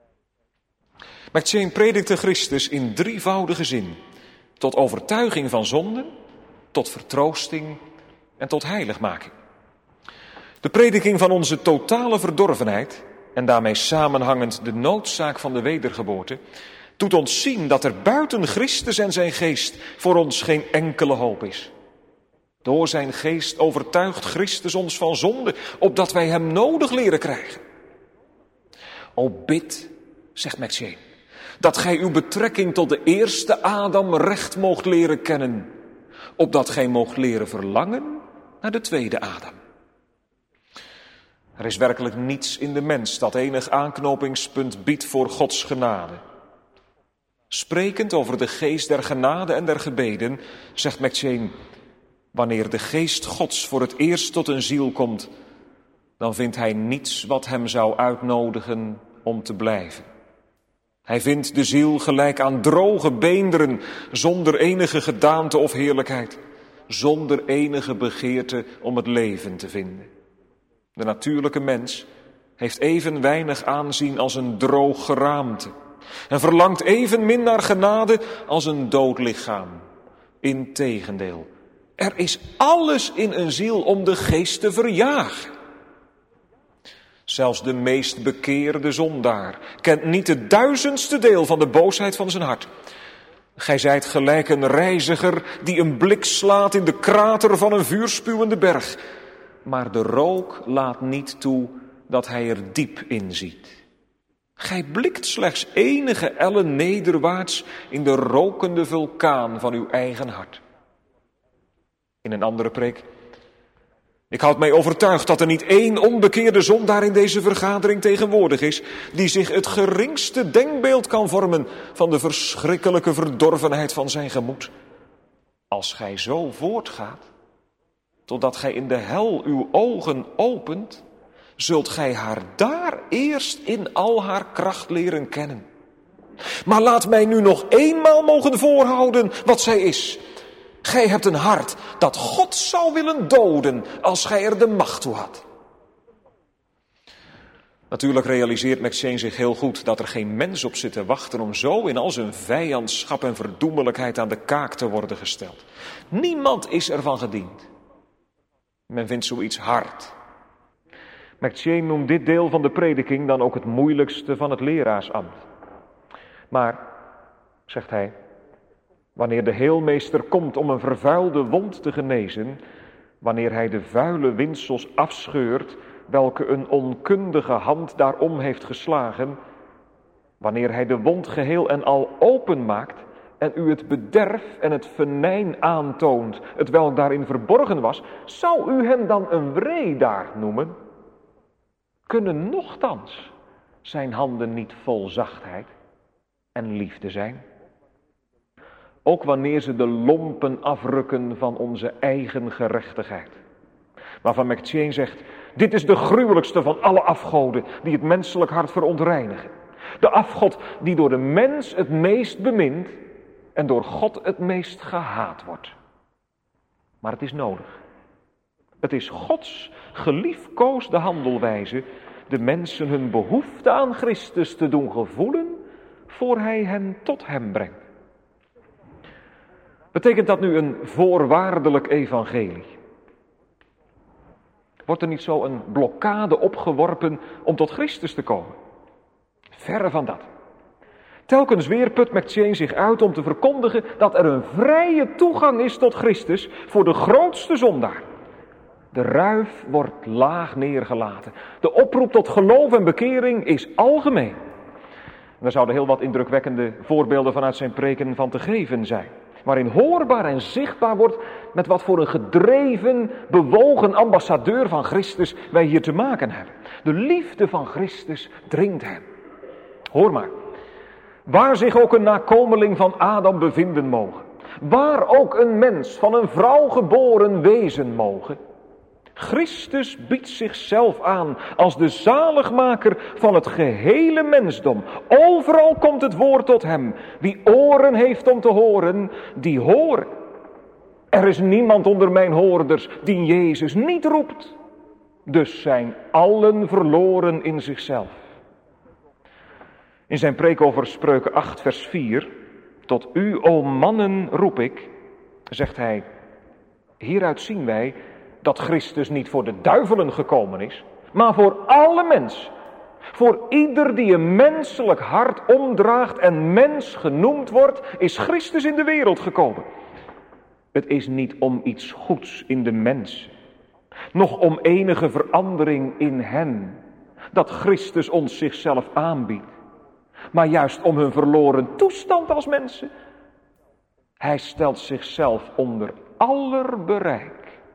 McCheyne predikte Christus in drievoudige zin, tot overtuiging van zonde, tot vertroosting en tot heiligmaking. De prediking van onze totale verdorvenheid, en daarmee samenhangend de noodzaak van de wedergeboorte, doet ons zien dat er buiten Christus en zijn geest voor ons geen enkele hoop is. Door zijn geest overtuigt Christus ons van zonde, opdat wij hem nodig leren krijgen. O bid, zegt McCheyne, dat gij uw betrekking tot de eerste Adam recht moogt leren kennen, opdat gij moogt leren verlangen naar de tweede Adam. Er is werkelijk niets in de mens dat enig aanknopingspunt biedt voor Gods genade. Sprekend over de geest der genade en der gebeden, zegt McCheyne: wanneer de geest Gods voor het eerst tot een ziel komt, dan vindt hij niets wat hem zou uitnodigen om te blijven. Hij vindt de ziel gelijk aan droge beenderen, zonder enige gedaante of heerlijkheid, zonder enige begeerte om het leven te vinden. De natuurlijke mens heeft even weinig aanzien als een droog geraamte en verlangt evenmin naar genade als een dood lichaam. Integendeel, er is alles in een ziel om de geest te verjagen. Zelfs de meest bekeerde zondaar kent niet het duizendste deel van de boosheid van zijn hart. Gij zijt gelijk een reiziger die een blik slaat in de krater van een vuurspuwende berg. Maar de rook laat niet toe dat hij er diep in ziet. Gij blikt slechts enige ellen nederwaarts in de rokende vulkaan van uw eigen hart. In een andere preek: ik houd mij overtuigd dat er niet één onbekeerde zondaar in deze vergadering tegenwoordig is, die zich het geringste denkbeeld kan vormen van de verschrikkelijke verdorvenheid van zijn gemoed. Als gij zo voortgaat, totdat gij in de hel uw ogen opent, zult gij haar daar eerst in al haar kracht leren kennen. Maar laat mij nu nog eenmaal mogen voorhouden wat zij is. Gij hebt een hart dat God zou willen doden als gij er de macht toe had. Natuurlijk realiseert McCheyne zich heel goed dat er geen mens op zit te wachten om zo in al zijn vijandschap en verdoemelijkheid aan de kaak te worden gesteld. Niemand is ervan gediend. Men vindt zoiets hard. McCheyne noemt dit deel van de prediking dan ook het moeilijkste van het leraarsambt. Maar, zegt hij, Wanneer de heelmeester komt om een vervuilde wond te genezen, wanneer hij de vuile windsels afscheurt, welke een onkundige hand daarom heeft geslagen, wanneer hij de wond geheel en al openmaakt en u het bederf en het venijn aantoont, het welk daarin verborgen was, zou u hem dan een wreedaard noemen? Kunnen nochtans zijn handen niet vol zachtheid en liefde zijn? Ook wanneer ze de lompen afrukken van onze eigen gerechtigheid. Waarvan McCheyne zegt, dit is de gruwelijkste van alle afgoden die het menselijk hart verontreinigen. De afgod die door de mens het meest bemint en door God het meest gehaat wordt. Maar het is nodig. Het is Gods geliefkoosde handelwijze de mensen hun behoefte aan Christus te doen gevoelen voor hij hen tot hem brengt. Betekent dat nu een voorwaardelijk evangelie? Wordt er niet zo een blokkade opgeworpen om tot Christus te komen? Verre van dat. Telkens weer put McCheyne zich uit om te verkondigen dat er een vrije toegang is tot Christus voor de grootste zondaar. De ruif wordt laag neergelaten. De oproep tot geloof en bekering is algemeen. En er zouden heel wat indrukwekkende voorbeelden vanuit zijn preken van te geven zijn. Waarin hoorbaar en zichtbaar wordt met wat voor een gedreven, bewogen ambassadeur van Christus wij hier te maken hebben. De liefde van Christus dringt hem. Hoor maar. Waar zich ook een nakomeling van Adam bevinden mogen. Waar ook een mens van een vrouw geboren wezen mogen. Christus biedt zichzelf aan als de zaligmaker van het gehele mensdom. Overal komt het woord tot hem. Wie oren heeft om te horen, die horen. Er is niemand onder mijn hoorders die Jezus niet roept. Dus zijn allen verloren in zichzelf. In zijn preek over Spreuken acht vers vier. Tot u, o mannen, roep ik, zegt hij. Hieruit zien wij dat Christus niet voor de duivelen gekomen is, maar voor alle mensen. Voor ieder die een menselijk hart omdraagt en mens genoemd wordt, is Christus in de wereld gekomen. Het is niet om iets goeds in de mensen, noch om enige verandering in hen, dat Christus ons zichzelf aanbiedt, maar juist om hun verloren toestand als mensen. Hij stelt zichzelf onder aller bereik.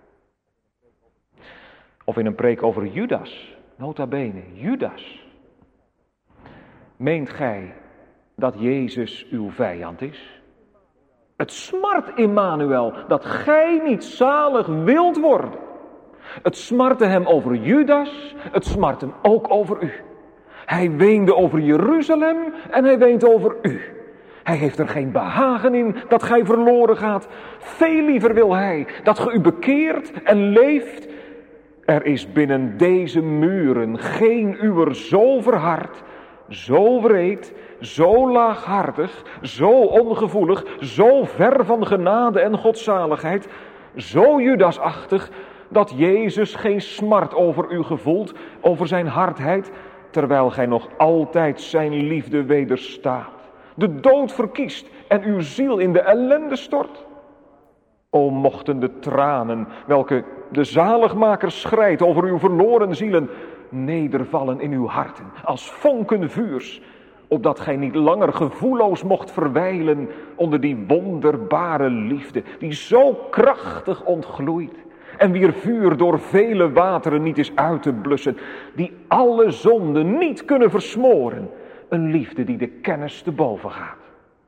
Of in een preek over Judas, nota bene, Judas. Meent gij dat Jezus uw vijand is? Het smart Immanuel dat gij niet zalig wilt worden. Het smartte hem over Judas, het smart hem ook over u. Hij weende over Jeruzalem en hij weent over u. Hij heeft er geen behagen in dat gij verloren gaat. Veel liever wil hij dat ge u bekeert en leeft. Er is binnen deze muren geen uwer zo verhard, zo wreed, zo laaghartig, zo ongevoelig, zo ver van genade en godzaligheid, zo Judasachtig, dat Jezus geen smart over u gevoelt, over zijn hardheid, terwijl gij nog altijd zijn liefde wederstaat, de dood verkiest en uw ziel in de ellende stort. O mochten de tranen, welke de zaligmaker schrijdt over uw verloren zielen, nedervallen in uw harten, als vonken vuurs, opdat gij niet langer gevoelloos mocht verwijlen onder die wonderbare liefde, die zo krachtig ontgloeit, en wier vuur door vele wateren niet is uit te blussen, die alle zonden niet kunnen versmoren, een liefde die de kennis te boven gaat.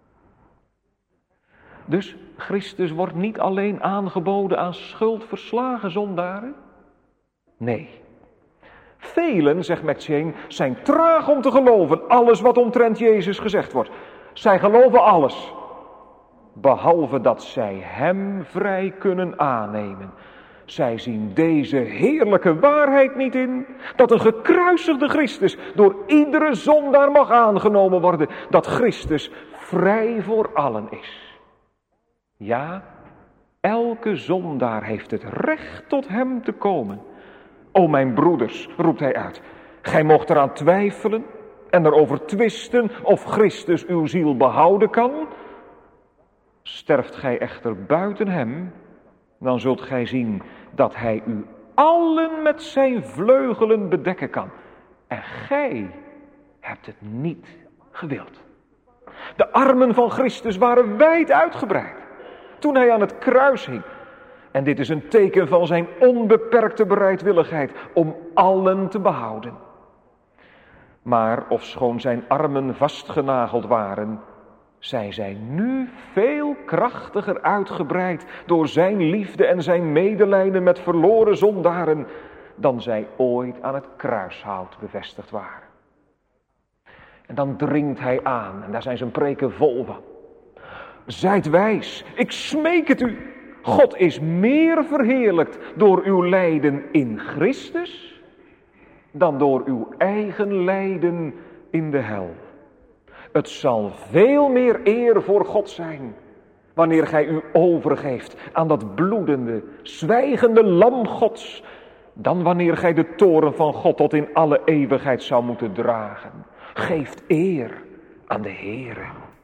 Dus Christus wordt niet alleen aangeboden aan schuldverslagen zondaren. Nee. Velen, zegt McCheyne, zijn traag om te geloven alles wat omtrent Jezus gezegd wordt. Zij geloven alles, behalve dat zij hem vrij kunnen aannemen. Zij zien deze heerlijke waarheid niet in, dat een gekruisigde Christus door iedere zondaar mag aangenomen worden, dat Christus vrij voor allen is. Ja, elke zondaar heeft het recht tot hem te komen. O mijn broeders, roept hij uit, gij mocht eraan twijfelen en erover twisten of Christus uw ziel behouden kan. Sterft gij echter buiten hem, dan zult gij zien dat hij u allen met zijn vleugelen bedekken kan. En gij hebt het niet gewild. De armen van Christus waren wijd uitgebreid toen hij aan het kruis hing. En dit is een teken van zijn onbeperkte bereidwilligheid om allen te behouden. Maar ofschoon zijn armen vastgenageld waren, zijn zij nu veel krachtiger uitgebreid door zijn liefde en zijn medelijden met verloren zondaren dan zij ooit aan het kruishout bevestigd waren. En dan dringt hij aan, en daar zijn zijn preken vol van. Zijt wijs, ik smeek het u. God is meer verheerlijkt door uw lijden in Christus dan door uw eigen lijden in de hel. Het zal veel meer eer voor God zijn wanneer gij u overgeeft aan dat bloedende, zwijgende lam Gods, dan wanneer gij de toorn van God tot in alle eeuwigheid zou moeten dragen. Geeft eer aan de Heere.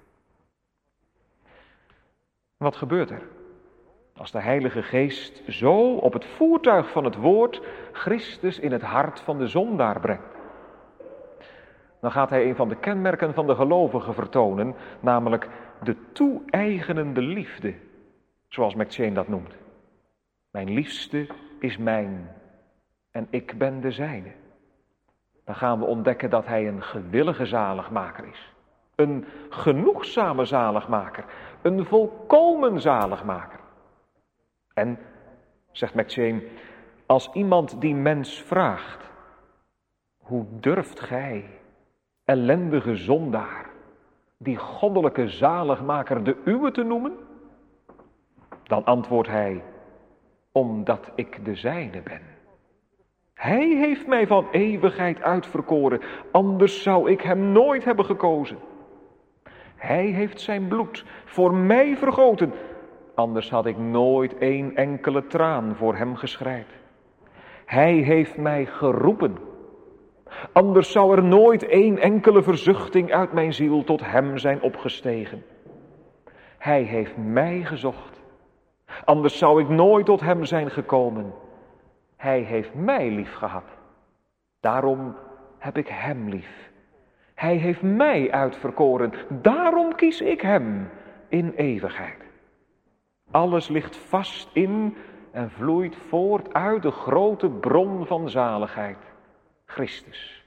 Wat gebeurt er als de Heilige Geest zo op het voertuig van het woord Christus in het hart van de zondaar brengt? Dan gaat hij een van de kenmerken van de gelovigen vertonen, namelijk de toe-eigenende liefde, zoals McCheyne dat noemt. Mijn liefste is mijn en ik ben de zijne. Dan gaan we ontdekken dat hij een gewillige zaligmaker is. Een genoegzame zaligmaker. Een volkomen zaligmaker. En, zegt McCheyne, als iemand die mens vraagt: hoe durft gij, ellendige zondaar, die goddelijke zaligmaker de uwe te noemen? Dan antwoordt hij: omdat ik de zijne ben. Hij heeft mij van eeuwigheid uitverkoren, anders zou ik hem nooit hebben gekozen. Hij heeft zijn bloed voor mij vergoten, anders had ik nooit één enkele traan voor hem geschreid. Hij heeft mij geroepen, anders zou er nooit één enkele verzuchting uit mijn ziel tot hem zijn opgestegen. Hij heeft mij gezocht, anders zou ik nooit tot hem zijn gekomen. Hij heeft mij lief gehad, daarom heb ik hem lief. Hij heeft mij uitverkoren, daarom kies ik hem in eeuwigheid. Alles ligt vast in en vloeit voort uit de grote bron van zaligheid, Christus.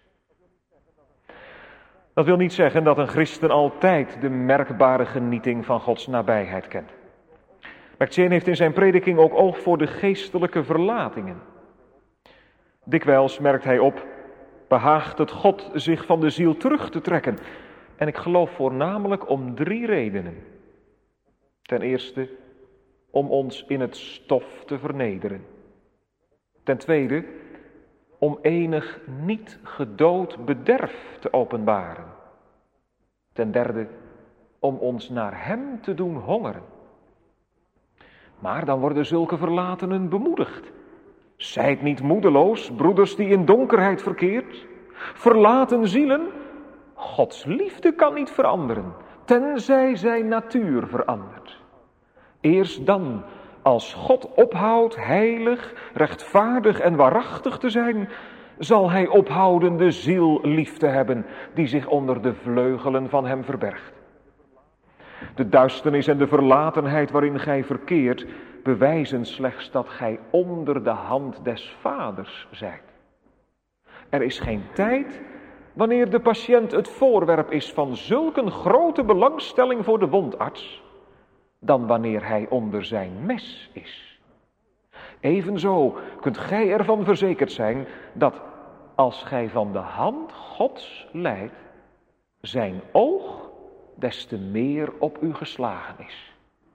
Dat wil niet zeggen dat een christen altijd de merkbare genieting van Gods nabijheid kent. McCheyne heeft in zijn prediking ook oog voor de geestelijke verlatingen. Dikwijls, merkt hij op, behaagt het God zich van de ziel terug te trekken. En ik geloof voornamelijk om drie redenen. Ten eerste, om ons in het stof te vernederen. Ten tweede, om enig niet gedood bederf te openbaren. Ten derde, om ons naar hem te doen hongeren. Maar dan worden zulke verlatenen bemoedigd. Zijt niet moedeloos, broeders die in donkerheid verkeert. Verlaten zielen, Gods liefde kan niet veranderen, tenzij zijn natuur verandert. Eerst dan, als God ophoudt heilig, rechtvaardig en waarachtig te zijn, zal hij ophouden de ziel lief te hebben die zich onder de vleugelen van hem verbergt. De duisternis en de verlatenheid waarin gij verkeert, bewijzen slechts dat gij onder de hand des Vaders zijt. Er is geen tijd wanneer de patiënt het voorwerp is van zulke grote belangstelling voor de wondarts, dan wanneer hij onder zijn mes is. Evenzo kunt gij ervan verzekerd zijn dat als gij van de hand Gods lijdt, zijn oog des te meer op u geslagen is.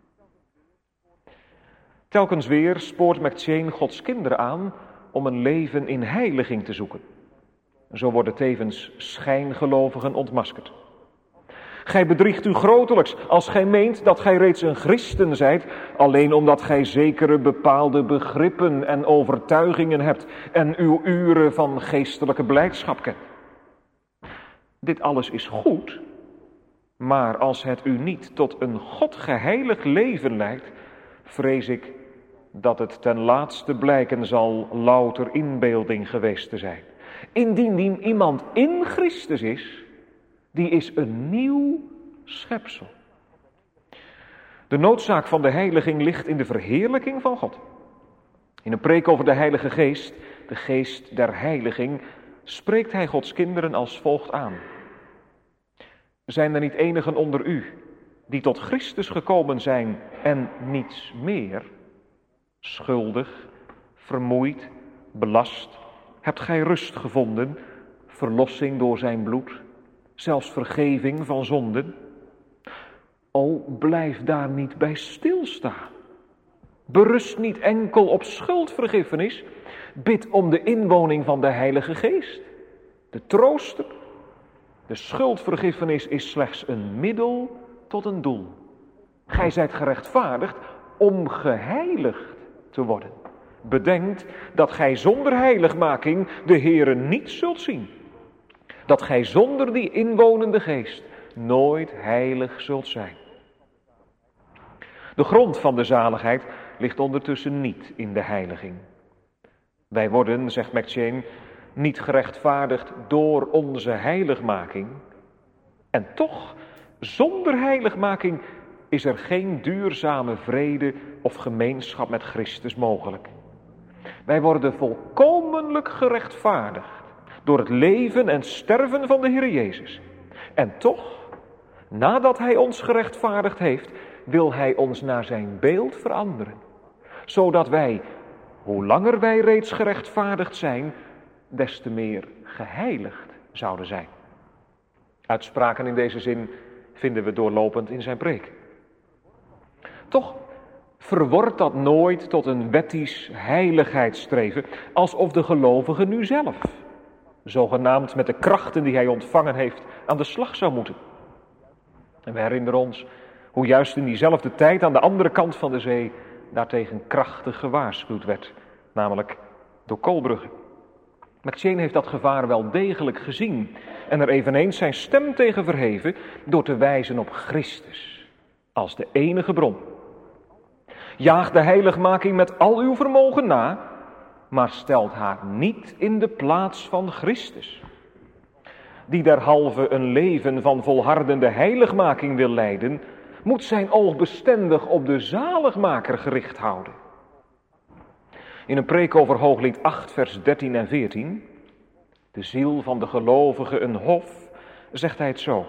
Telkens weer spoort McCheyne Gods kinderen aan om een leven in heiliging te zoeken. Zo worden tevens schijngelovigen ontmaskerd. Gij bedriegt u grotelijks als gij meent dat gij reeds een christen zijt, alleen omdat gij zekere bepaalde begrippen en overtuigingen hebt en uw uren van geestelijke blijdschap kent. Dit alles is goed, Maar als het u niet tot een godgeheilig leven leidt, vrees ik dat het ten laatste blijken zal louter inbeelding geweest te zijn. Indien iemand in Christus is, die is een nieuw schepsel. De noodzaak van de heiliging ligt in de verheerlijking van God. In een preek over de Heilige Geest, de geest der heiliging, spreekt hij Gods kinderen als volgt aan. Zijn er niet enigen onder u die tot Christus gekomen zijn en niets meer? Schuldig, vermoeid, belast, hebt gij rust gevonden, verlossing door zijn bloed, zelfs vergeving van zonden? O, blijf daar niet bij stilstaan. Berust niet enkel op schuldvergiffenis, bid om de inwoning van de Heilige Geest, de trooster. De schuldvergiffenis is slechts een middel tot een doel. Gij zijt gerechtvaardigd om geheiligd te worden. Bedenkt dat gij zonder heiligmaking de Heere niet zult zien. Dat gij zonder die inwonende geest nooit heilig zult zijn. De grond van de zaligheid ligt ondertussen niet in de heiliging. Wij worden, zegt McCheyne, niet gerechtvaardigd door onze heiligmaking. En toch, zonder heiligmaking is er geen duurzame vrede of gemeenschap met Christus mogelijk. Wij worden volkomenlijk gerechtvaardigd door het leven en sterven van de Heer Jezus. En toch, nadat Hij ons gerechtvaardigd heeft, wil Hij ons naar zijn beeld veranderen. Zodat wij, hoe langer wij reeds gerechtvaardigd zijn, des te meer geheiligd zouden zijn. Uitspraken in deze zin vinden we doorlopend in zijn preek. Toch verwordt dat nooit tot een wettisch heiligheidsstreven, alsof de gelovige nu zelf, zogenaamd met de krachten die hij ontvangen heeft, aan de slag zou moeten. En we herinneren ons hoe juist in diezelfde tijd aan de andere kant van de zee daartegen krachtig gewaarschuwd werd, namelijk door Kolbrugge. McCheyne heeft dat gevaar wel degelijk gezien en er eveneens zijn stem tegen verheven door te wijzen op Christus als de enige bron. Jaag de heiligmaking met al uw vermogen na, maar stelt haar niet in de plaats van Christus. Die derhalve een leven van volhardende heiligmaking wil leiden, moet zijn oog bestendig op de zaligmaker gericht houden. In een preek over Hooglied acht, vers dertien en veertien, de ziel van de gelovige een hof, zegt hij het zo.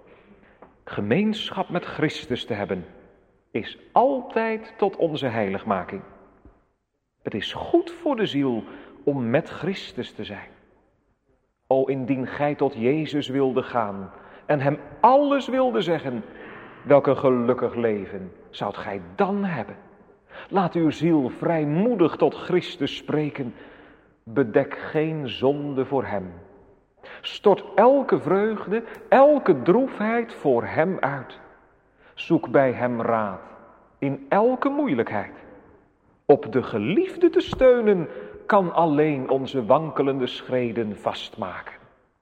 Gemeenschap met Christus te hebben is altijd tot onze heiligmaking. Het is goed voor de ziel om met Christus te zijn. O, indien gij tot Jezus wilde gaan en hem alles wilde zeggen, welk een gelukkig leven zoudt gij dan hebben? Laat uw ziel vrijmoedig tot Christus spreken. Bedek geen zonde voor hem. Stort elke vreugde, elke droefheid voor hem uit. Zoek bij hem raad in elke moeilijkheid. Op de geliefde te steunen kan alleen onze wankelende schreden vastmaken.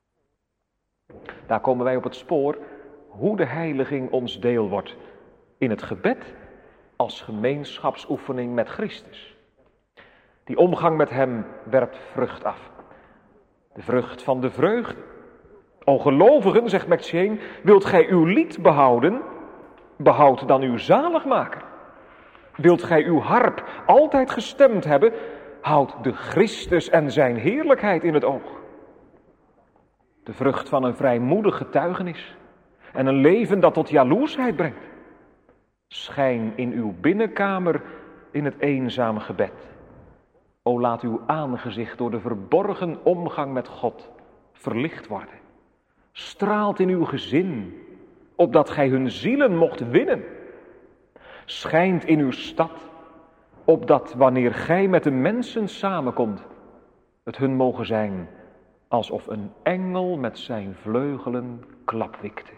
Daar komen wij op het spoor hoe de heiliging ons deel wordt in het gebed als gemeenschapsoefening met Christus. Die omgang met hem werpt vrucht af. De vrucht van de vreugde. O gelovigen, zegt McCheyne, wilt gij uw lied behouden? Behoud dan uw zaligmaker. Wilt gij uw harp altijd gestemd hebben? Houd de Christus en zijn heerlijkheid in het oog. De vrucht van een vrijmoedig getuigenis en een leven dat tot jaloersheid brengt. Schijn in uw binnenkamer in het eenzame gebed. O, laat uw aangezicht door de verborgen omgang met God verlicht worden. Straalt in uw gezin, opdat gij hun zielen mocht winnen. Schijnt in uw stad, opdat wanneer gij met de mensen samenkomt, het hun mogen zijn alsof een engel met zijn vleugelen klapwikte.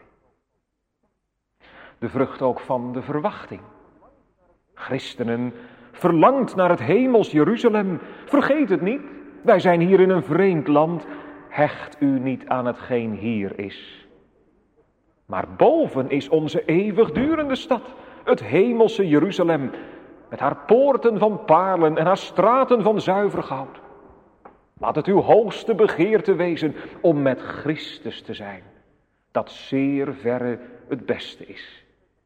De vrucht ook van de verwachting. Christenen, verlangt naar het hemels Jeruzalem. Vergeet het niet, wij zijn hier in een vreemd land. Hecht u niet aan hetgeen hier is. Maar boven is onze eeuwigdurende stad, het hemelse Jeruzalem, met haar poorten van paarlen en haar straten van zuiver goud. Laat het uw hoogste begeerte wezen om met Christus te zijn, dat zeer verre het beste is.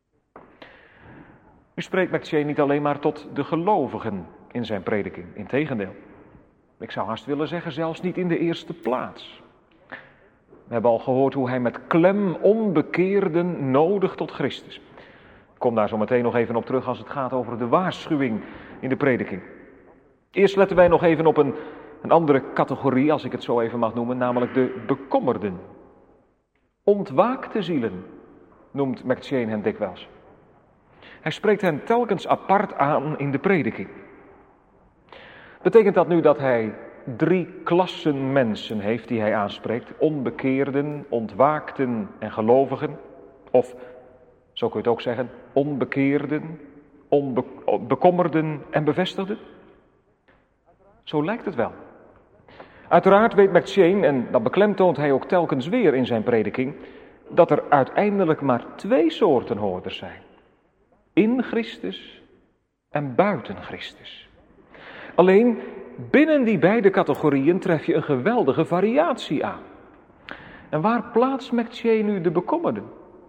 U spreekt McCheyne niet alleen maar tot de gelovigen in zijn prediking, integendeel. Ik zou haast willen zeggen, zelfs niet in de eerste plaats. We hebben al gehoord hoe hij met klem onbekeerden nodigt tot Christus. Ik kom daar zo meteen nog even op terug als het gaat over de waarschuwing in de prediking. Eerst letten wij nog even op een, een andere categorie, als ik het zo even mag noemen, namelijk de bekommerden. Ontwaakte zielen, noemt McCheyne hen dikwijls. Hij spreekt hen telkens apart aan in de prediking. Betekent dat nu dat hij drie klassen mensen heeft die hij aanspreekt? Onbekeerden, ontwaakten en gelovigen? Of, zo kun je het ook zeggen, onbekeerden, onbe- bekommerden en bevestigden? Zo lijkt het wel. Uiteraard weet McCheyne, en dat beklemtoont hij ook telkens weer in zijn prediking, dat er uiteindelijk maar twee soorten hoorders zijn. In Christus en buiten Christus. Alleen binnen die beide categorieën tref je een geweldige variatie aan. En waar plaatst McCheyne nu de bekommerden?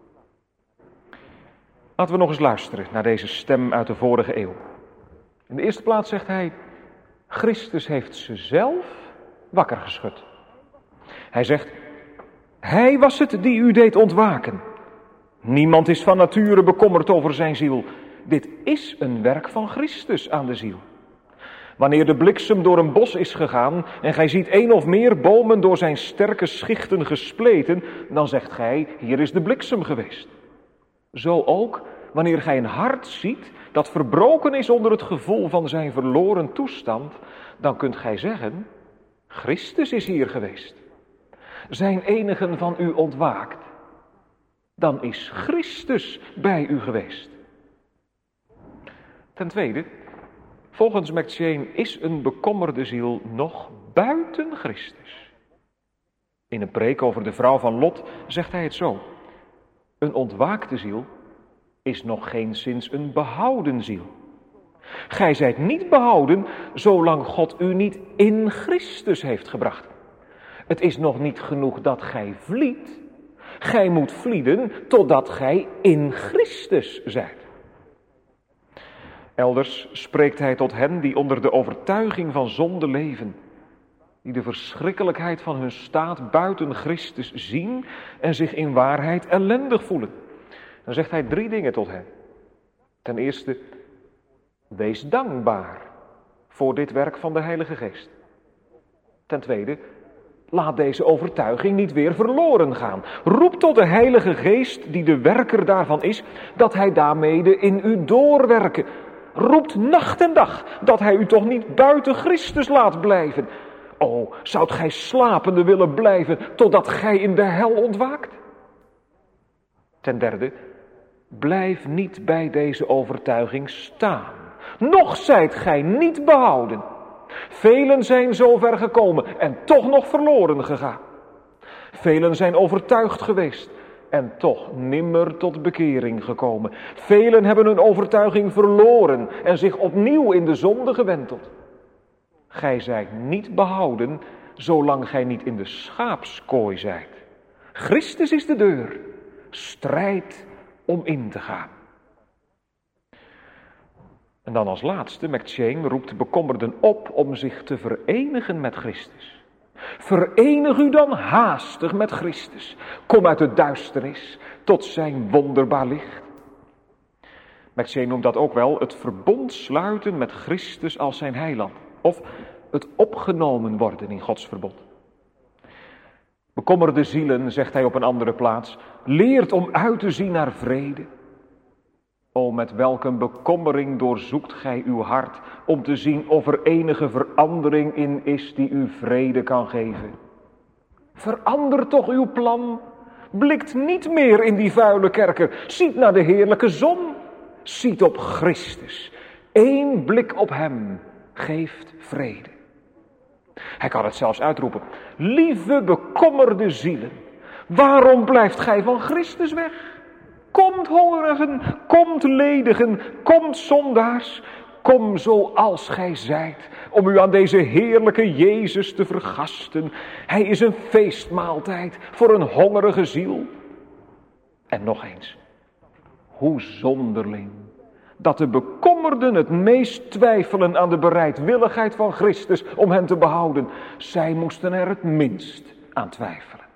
Laten we nog eens luisteren naar deze stem uit de vorige eeuw. In de eerste plaats zegt hij, Christus heeft ze zelf wakker geschud. Hij zegt, hij was het die u deed ontwaken. Niemand is van nature bekommerd over zijn ziel. Dit is een werk van Christus aan de ziel. Wanneer de bliksem door een bos is gegaan en gij ziet één of meer bomen door zijn sterke schichten gespleten, dan zegt gij, hier is de bliksem geweest. Zo ook, wanneer gij een hart ziet dat verbroken is onder het gevoel van zijn verloren toestand, dan kunt gij zeggen, Christus is hier geweest. Zijn enigen van u ontwaakt. Dan is Christus bij u geweest. Ten tweede, volgens McCheyne is een bekommerde ziel nog buiten Christus. In een preek over de vrouw van Lot zegt hij het zo. Een ontwaakte ziel is nog geenszins een behouden ziel. Gij zijt niet behouden zolang God u niet in Christus heeft gebracht. Het is nog niet genoeg dat gij vliet. Gij moet vlieden totdat gij in Christus zijt. Elders spreekt hij tot hen die onder de overtuiging van zonde leven, die de verschrikkelijkheid van hun staat buiten Christus zien en zich in waarheid ellendig voelen. Dan zegt hij drie dingen tot hen. Ten eerste, wees dankbaar voor dit werk van de Heilige Geest. Ten tweede, laat deze overtuiging niet weer verloren gaan. Roep tot de Heilige Geest, die de werker daarvan is, dat hij daarmee in u doorwerken. Roept nacht en dag dat hij u toch niet buiten Christus laat blijven. O, zoudt gij slapende willen blijven totdat gij in de hel ontwaakt? Ten derde, blijf niet bij deze overtuiging staan. Nog zijt gij niet behouden. Velen zijn zover gekomen en toch nog verloren gegaan. Velen zijn overtuigd geweest en toch nimmer tot bekering gekomen. Velen hebben hun overtuiging verloren en zich opnieuw in de zonde gewenteld. Gij zijt niet behouden zolang gij niet in de schaapskooi zijt. Christus is de deur. Strijd om in te gaan. En dan als laatste, McCheyne roept bekommerden op om zich te verenigen met Christus. Verenig u dan haastig met Christus. Kom uit de duisternis tot zijn wonderbaar licht. McCheyne noemt dat ook wel het verbond sluiten met Christus als zijn heiland. Of het opgenomen worden in Gods verbond. Bekommerde zielen, zegt hij op een andere plaats, leert om uit te zien naar vrede. O, met welke bekommering doorzoekt gij uw hart om te zien of er enige verandering in is die u vrede kan geven. Verander toch uw plan. Blikt niet meer in die vuile kerker. Ziet naar de heerlijke zon. Ziet op Christus. Eén blik op hem geeft vrede. Hij kan het zelfs uitroepen. Lieve bekommerde zielen, Waarom blijft gij van Christus weg? Komt hongerigen, komt ledigen, komt zondaars. Kom zoals gij zijt, om u aan deze heerlijke Jezus te vergasten. Hij is een feestmaaltijd voor een hongerige ziel. En nog eens, hoe zonderling dat de bekommerden het meest twijfelen aan de bereidwilligheid van Christus om hen te behouden. Zij moesten er het minst aan twijfelen.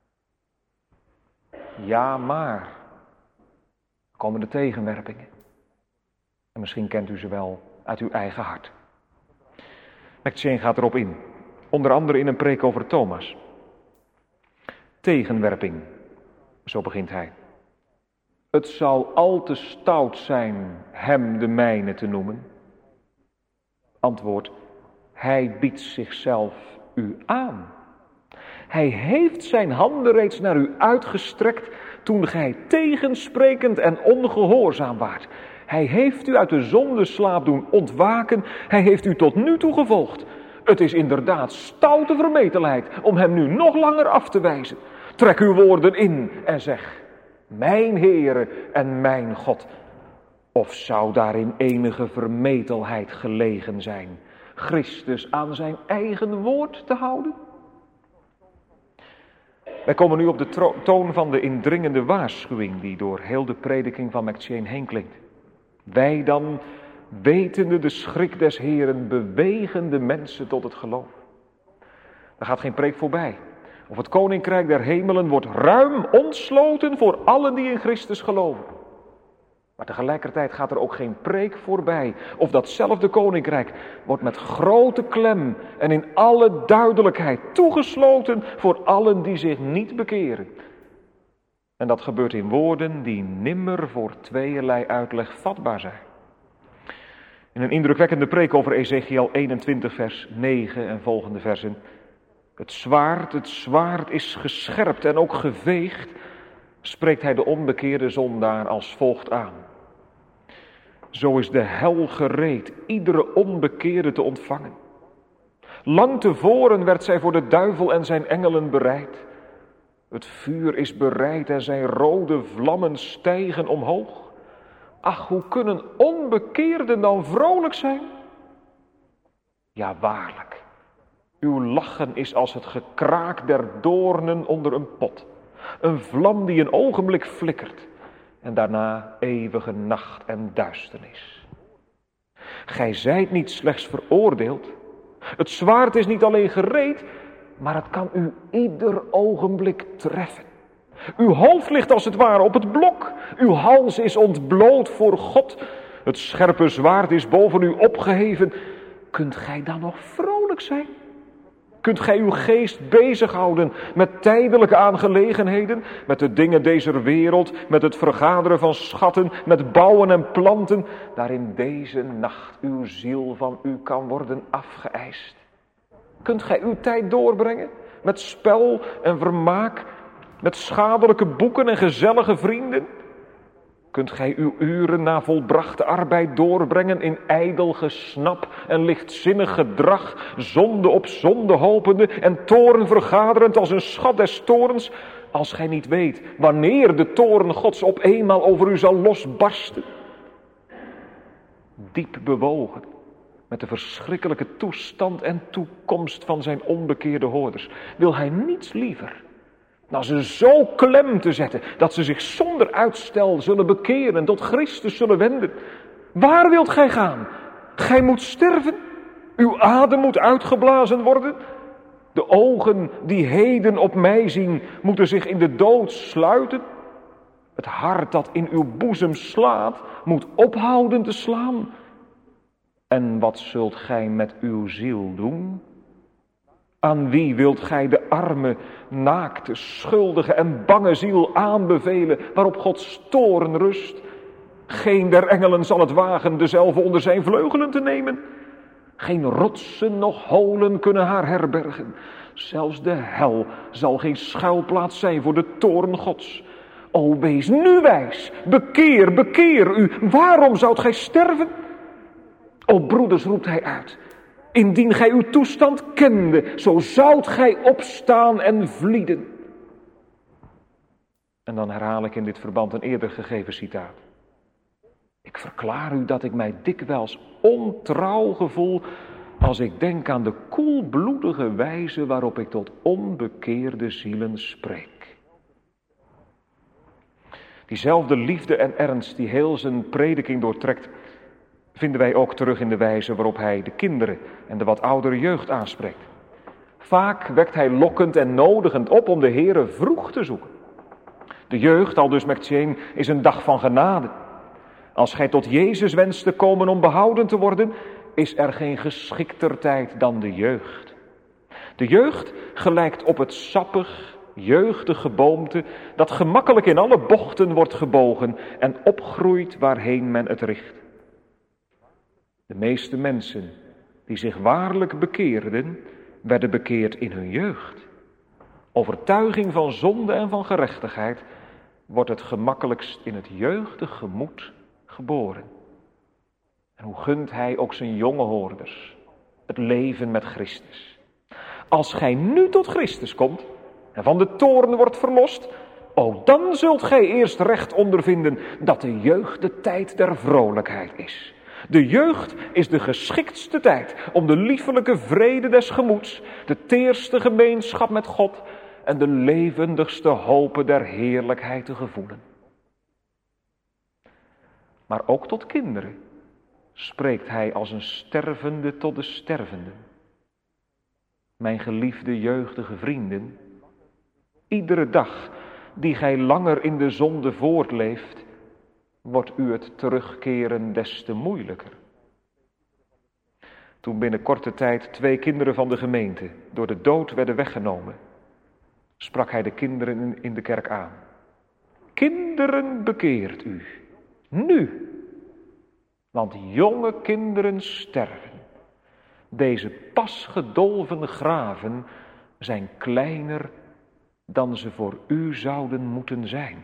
Ja, maar komen de tegenwerpingen. En misschien kent u ze wel uit uw eigen hart. McCheyne gaat erop in. Onder andere in een preek over Thomas. Tegenwerping. Zo begint hij. Het zou al te stout zijn hem de mijne te noemen. Antwoord. Hij biedt zichzelf u aan. Hij heeft zijn handen reeds naar u uitgestrekt toen gij tegensprekend en ongehoorzaam waart. Hij heeft u uit de zondeslaap doen ontwaken. Hij heeft u tot nu toe gevolgd. Het is inderdaad stoute vermetelheid om hem nu nog langer af te wijzen. Trek uw woorden in en zeg, mijn Heere en mijn God. Of zou daarin enige vermetelheid gelegen zijn, Christus aan zijn eigen woord te houden? Wij komen nu op de tro- toon van de indringende waarschuwing die door heel de prediking van McCheyne heen klinkt. Wij dan, wetende de schrik des Heeren, bewegen de mensen tot het geloof. Er gaat geen preek voorbij. Of het koninkrijk der hemelen wordt ruim ontsloten voor allen die in Christus geloven. Maar tegelijkertijd gaat er ook geen preek voorbij. Of datzelfde koninkrijk wordt met grote klem en in alle duidelijkheid toegesloten voor allen die zich niet bekeren. En dat gebeurt in woorden die nimmer voor tweeërlei uitleg vatbaar zijn. In een indrukwekkende preek over Ezechiel eenentwintig vers negen en volgende versen. Het zwaard, het zwaard is gescherpt en ook geveegd, spreekt hij de onbekeerde zondaar als volgt aan. Zo is de hel gereed iedere onbekeerde te ontvangen. Lang tevoren werd zij voor de duivel en zijn engelen bereid. Het vuur is bereid en zijn rode vlammen stijgen omhoog. Ach, hoe kunnen onbekeerden dan vrolijk zijn? Ja, waarlijk. Uw lachen is als het gekraak der doornen onder een pot. Een vlam die een ogenblik flikkert en daarna eeuwige nacht en duisternis. Gij zijt niet slechts veroordeeld. Het zwaard is niet alleen gereed, maar het kan u ieder ogenblik treffen. Uw hoofd ligt als het ware op het blok. Uw hals is ontbloot voor God. Het scherpe zwaard is boven u opgeheven. Kunt gij dan nog vrolijk zijn? Kunt gij uw geest bezighouden met tijdelijke aangelegenheden, met de dingen deze wereld, met het vergaderen van schatten, met bouwen en planten, daar in deze nacht uw ziel van u kan worden afgeëist? Kunt gij uw tijd doorbrengen met spel en vermaak, met schadelijke boeken en gezellige vrienden? Kunt gij uw uren na volbrachte arbeid doorbrengen in ijdel gesnap en lichtzinnig gedrag, zonde op zonde hopende en toorn vergaderend als een schat des toorns, als gij niet weet wanneer de toorn Gods op eenmaal over u zal losbarsten? Diep bewogen met de verschrikkelijke toestand en toekomst van zijn onbekeerde hoorders, wil hij niets liever dan ze zo klem te zetten dat ze zich zonder uitstel zullen bekeren en tot Christus zullen wenden. Waar wilt gij gaan? Gij moet sterven. Uw adem moet uitgeblazen worden. De ogen die heden op mij zien moeten zich in de dood sluiten. Het hart dat in uw boezem slaat moet ophouden te slaan. En wat zult gij met uw ziel doen? Aan wie wilt gij de arme, naakte, schuldige en bange ziel aanbevelen waarop Gods toorn rust? Geen der engelen zal het wagen dezelve onder zijn vleugelen te nemen. Geen rotsen noch holen kunnen haar herbergen. Zelfs de hel zal geen schuilplaats zijn voor de toorn Gods. O, wees nu wijs, bekeer, bekeer u. Waarom zoudt gij sterven? O broeders, roept hij uit. Indien gij uw toestand kende, zo zoudt gij opstaan en vlieden. En dan herhaal ik in dit verband een eerder gegeven citaat. Ik verklaar u dat ik mij dikwijls ontrouw gevoel als ik denk aan de koelbloedige wijze waarop ik tot onbekeerde zielen spreek. Diezelfde liefde en ernst die heel zijn prediking doortrekt, vinden wij ook terug in de wijze waarop hij de kinderen en de wat oudere jeugd aanspreekt. Vaak wekt hij lokkend en nodigend op om de Heere vroeg te zoeken. De jeugd, aldus Mactien, is een dag van genade. Als gij tot Jezus wenst te komen om behouden te worden, is er geen geschikter tijd dan de jeugd. De jeugd gelijkt op het sappig, jeugdig geboomte dat gemakkelijk in alle bochten wordt gebogen en opgroeit waarheen men het richt. De meeste mensen die zich waarlijk bekeerden, werden bekeerd in hun jeugd. Overtuiging van zonde en van gerechtigheid wordt het gemakkelijkst in het jeugdig gemoed geboren. En hoe gunt hij ook zijn jonge hoorders het leven met Christus. Als gij nu tot Christus komt en van de toorn wordt verlost, o, dan zult gij eerst recht ondervinden dat de jeugd de tijd der vrolijkheid is. De jeugd is de geschiktste tijd om de liefelijke vrede des gemoeds, de teerste gemeenschap met God en de levendigste hopen der heerlijkheid te gevoelen. Maar ook tot kinderen spreekt hij als een stervende tot de stervenden. Mijn geliefde jeugdige vrienden, iedere dag die gij langer in de zonde voortleeft, wordt u het terugkeren des te moeilijker. Toen binnen korte tijd twee kinderen van de gemeente door de dood werden weggenomen, sprak hij de kinderen in de kerk aan. Kinderen, bekeert u, nu, want jonge kinderen sterven. Deze pas gedolven graven zijn kleiner dan ze voor u zouden moeten zijn.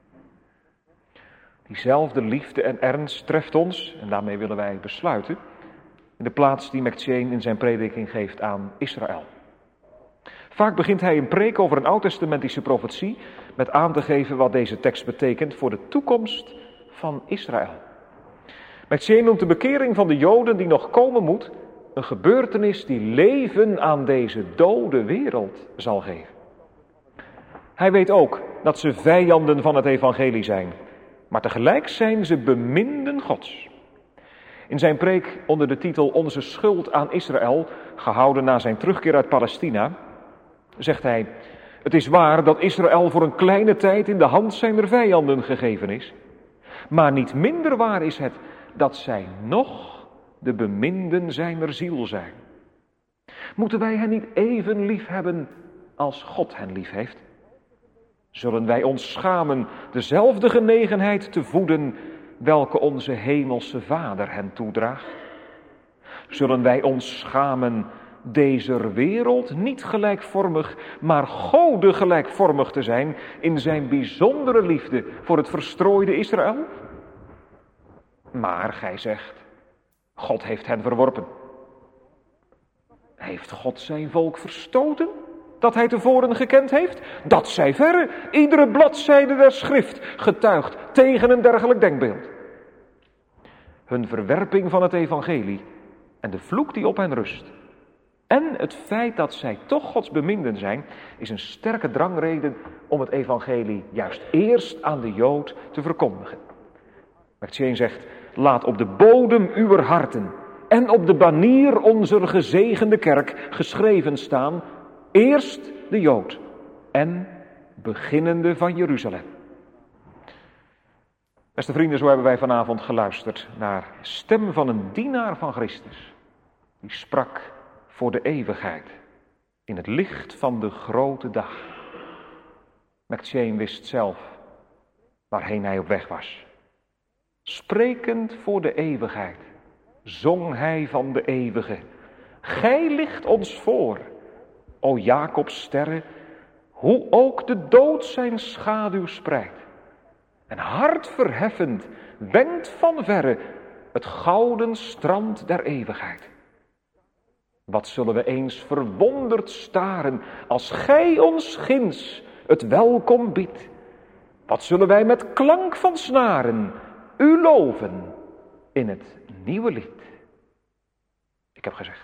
Diezelfde liefde en ernst treft ons, en daarmee willen wij besluiten, in de plaats die Mactien in zijn prediking geeft aan Israël. Vaak begint hij een preek over een oud-testamentische profetie met aan te geven wat deze tekst betekent voor de toekomst van Israël. Mactien noemt de bekering van de Joden die nog komen moet een gebeurtenis die leven aan deze dode wereld zal geven. Hij weet ook dat ze vijanden van het evangelie zijn, maar tegelijk zijn ze beminden Gods. In zijn preek onder de titel Onze schuld aan Israël, gehouden na zijn terugkeer uit Palestina, zegt hij: het is waar dat Israël voor een kleine tijd in de hand zijner vijanden gegeven is, maar niet minder waar is het dat zij nog de beminden zijner ziel zijn. Moeten wij hen niet even lief hebben als God hen lief heeft? Zullen wij ons schamen dezelfde genegenheid te voeden welke onze hemelse Vader hen toedraagt? Zullen wij ons schamen deze wereld niet gelijkvormig, maar Gode gelijkvormig te zijn in zijn bijzondere liefde voor het verstrooide Israël? Maar gij zegt, God heeft hen verworpen. Heeft God zijn volk verstoten, dat hij tevoren gekend heeft? Dat zij verre, iedere bladzijde der schrift getuigt tegen een dergelijk denkbeeld. Hun verwerping van het evangelie en de vloek die op hen rust, en het feit dat zij toch Gods beminden zijn, is een sterke drangreden om het evangelie juist eerst aan de Jood te verkondigen. Mactien zegt, laat op de bodem uwer harten en op de banier onze gezegende kerk geschreven staan, eerst de Jood en beginnende van Jeruzalem. Beste vrienden, zo hebben wij vanavond geluisterd naar de stem van een dienaar van Christus, die sprak voor de eeuwigheid in het licht van de grote dag. Mactien wist zelf waarheen hij op weg was. Sprekend voor de eeuwigheid zong hij van de eeuwige. Gij ligt ons voor, o Jacobs sterren, hoe ook de dood zijn schaduw spreidt. En hartverheffend wenkt van verre het gouden strand der eeuwigheid. Wat zullen we eens verwonderd staren als gij ons ginds het welkom biedt Wat zullen wij met klank van snaren u loven in het nieuwe lied? Ik heb gezegd.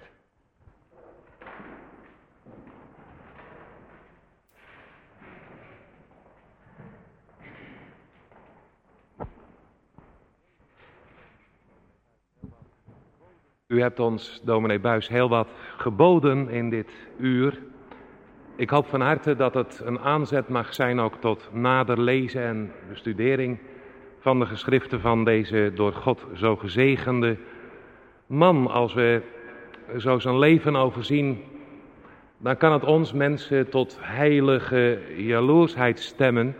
U hebt ons, dominee Buis, heel wat geboden in dit uur. Ik hoop van harte dat het een aanzet mag zijn ook tot nader lezen en bestudering van de geschriften van deze door God zo gezegende man. Als we zo zijn leven overzien, dan kan het ons mensen tot heilige jaloersheid stemmen.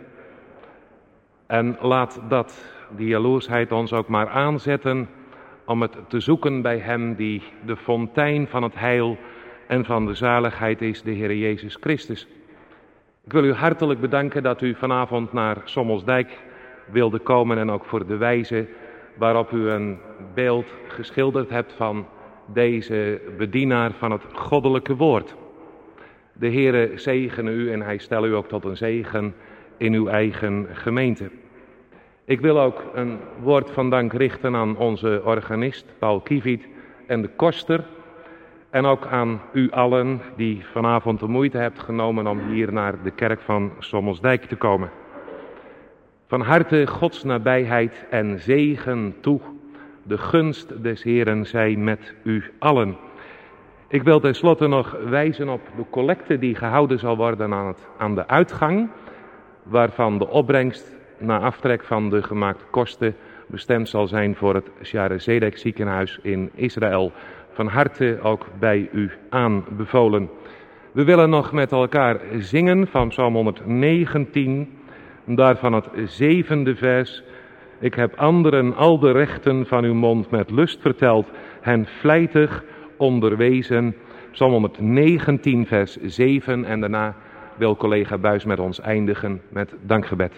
En laat dat, die jaloersheid, ons ook maar aanzetten om het te zoeken bij hem die de fontein van het heil en van de zaligheid is, de Heer Jezus Christus. Ik wil u hartelijk bedanken dat u vanavond naar Sommelsdijk wilde komen en ook voor de wijze waarop u een beeld geschilderd hebt van deze bedienaar van het goddelijke woord. De Heere zegene u en hij stel u ook tot een zegen in uw eigen gemeente. Ik wil ook een woord van dank richten aan onze organist Paul Kieviet en de koster. En ook aan u allen die vanavond de moeite hebt genomen om hier naar de kerk van Sommelsdijk te komen. Van harte Gods nabijheid en zegen toe. De gunst des Heeren zij met u allen. Ik wil tenslotte nog wijzen op de collecte die gehouden zal worden aan, het, aan de uitgang, waarvan de opbrengst na aftrek van de gemaakte kosten bestemd zal zijn voor het Share Zedek ziekenhuis in Israël. Van harte ook bij u aanbevolen. We willen nog met elkaar zingen van Psalm honderdnegentien, daarvan het zevende vers. Ik heb anderen al de rechten van uw mond met lust verteld, hen vlijtig onderwezen. Psalm honderdnegentien vers zeven en daarna wil collega Buis met ons eindigen met dankgebed.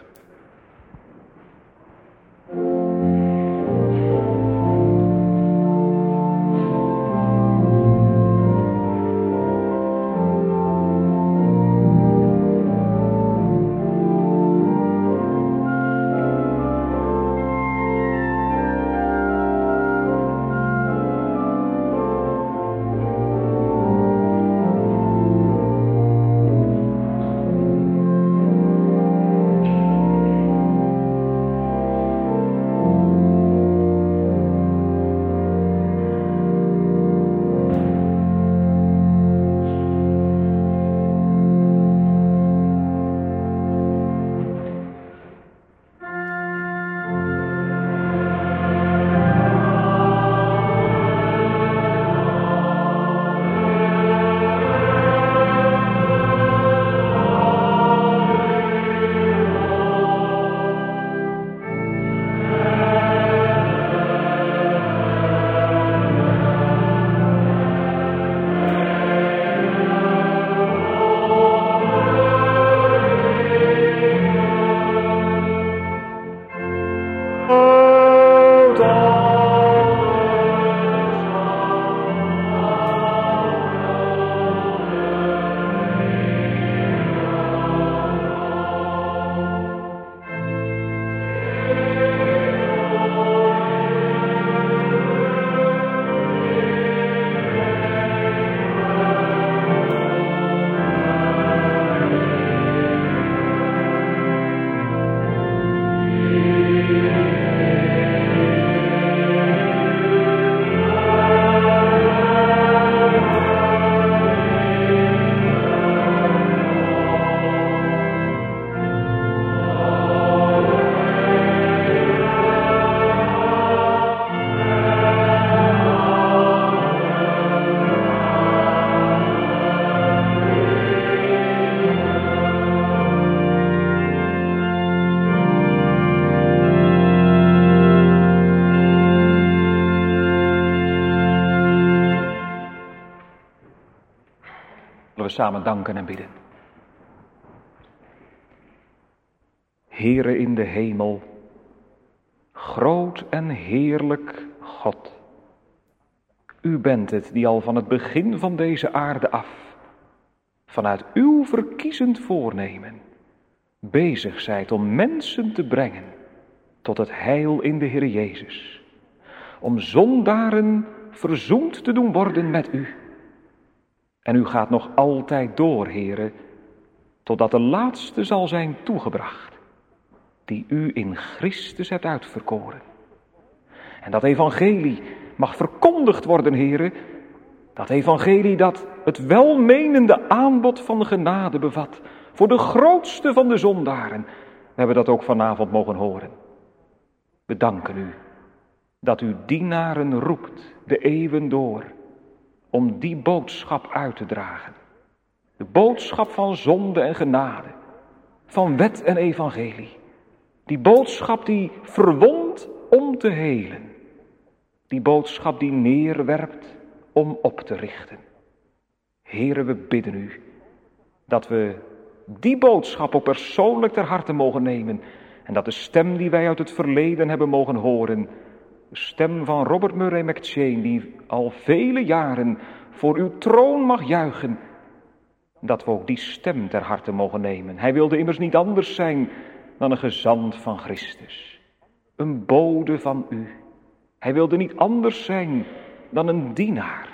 Samen danken en bidden. Heere in de hemel, groot en heerlijk God. U bent het die al van het begin van deze aarde af, vanuit uw verkiezend voornemen, bezig zijt om mensen te brengen tot het heil in de Heer Jezus. Om zondaren verzoend te doen worden met u. En u gaat nog altijd door, Heere, totdat de laatste zal zijn toegebracht, die u in Christus hebt uitverkoren. En dat evangelie mag verkondigd worden, Heere, dat evangelie dat het welmenende aanbod van genade bevat, voor de grootste van de zondaren. We hebben dat ook vanavond mogen horen. We danken u dat u dienaren roept de eeuwen door om die boodschap uit te dragen. De boodschap van zonde en genade, van wet en evangelie. Die boodschap die verwondt om te helen. Die boodschap die neerwerpt om op te richten. Heere, we bidden u dat we die boodschap ook persoonlijk ter harte mogen nemen. En dat de stem die wij uit het verleden hebben mogen horen, de stem van Robert Murray McCheyne, die al vele jaren voor uw troon mag juichen, dat we ook die stem ter harte mogen nemen. Hij wilde immers niet anders zijn dan een gezant van Christus, een bode van u. Hij wilde niet anders zijn dan een dienaar.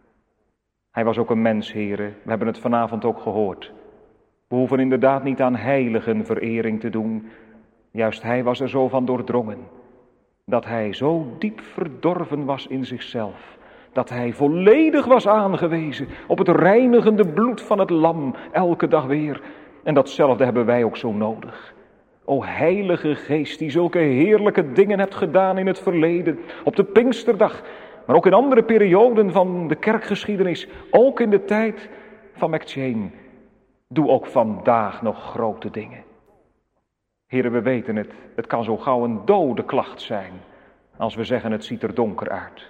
Hij was ook een mens, Heere, we hebben het vanavond ook gehoord. We hoeven inderdaad niet aan heiligen verering te doen. Juist hij was er zo van doordrongen, dat hij zo diep verdorven was in zichzelf, dat hij volledig was aangewezen op het reinigende bloed van het lam, elke dag weer. En datzelfde hebben wij ook zo nodig. O Heilige Geest, die zulke heerlijke dingen hebt gedaan in het verleden, op de Pinksterdag, maar ook in andere perioden van de kerkgeschiedenis, ook in de tijd van McCheyne. Doe ook vandaag nog grote dingen. Heren, we weten het, het kan zo gauw een dode klacht zijn als we zeggen het ziet er donker uit.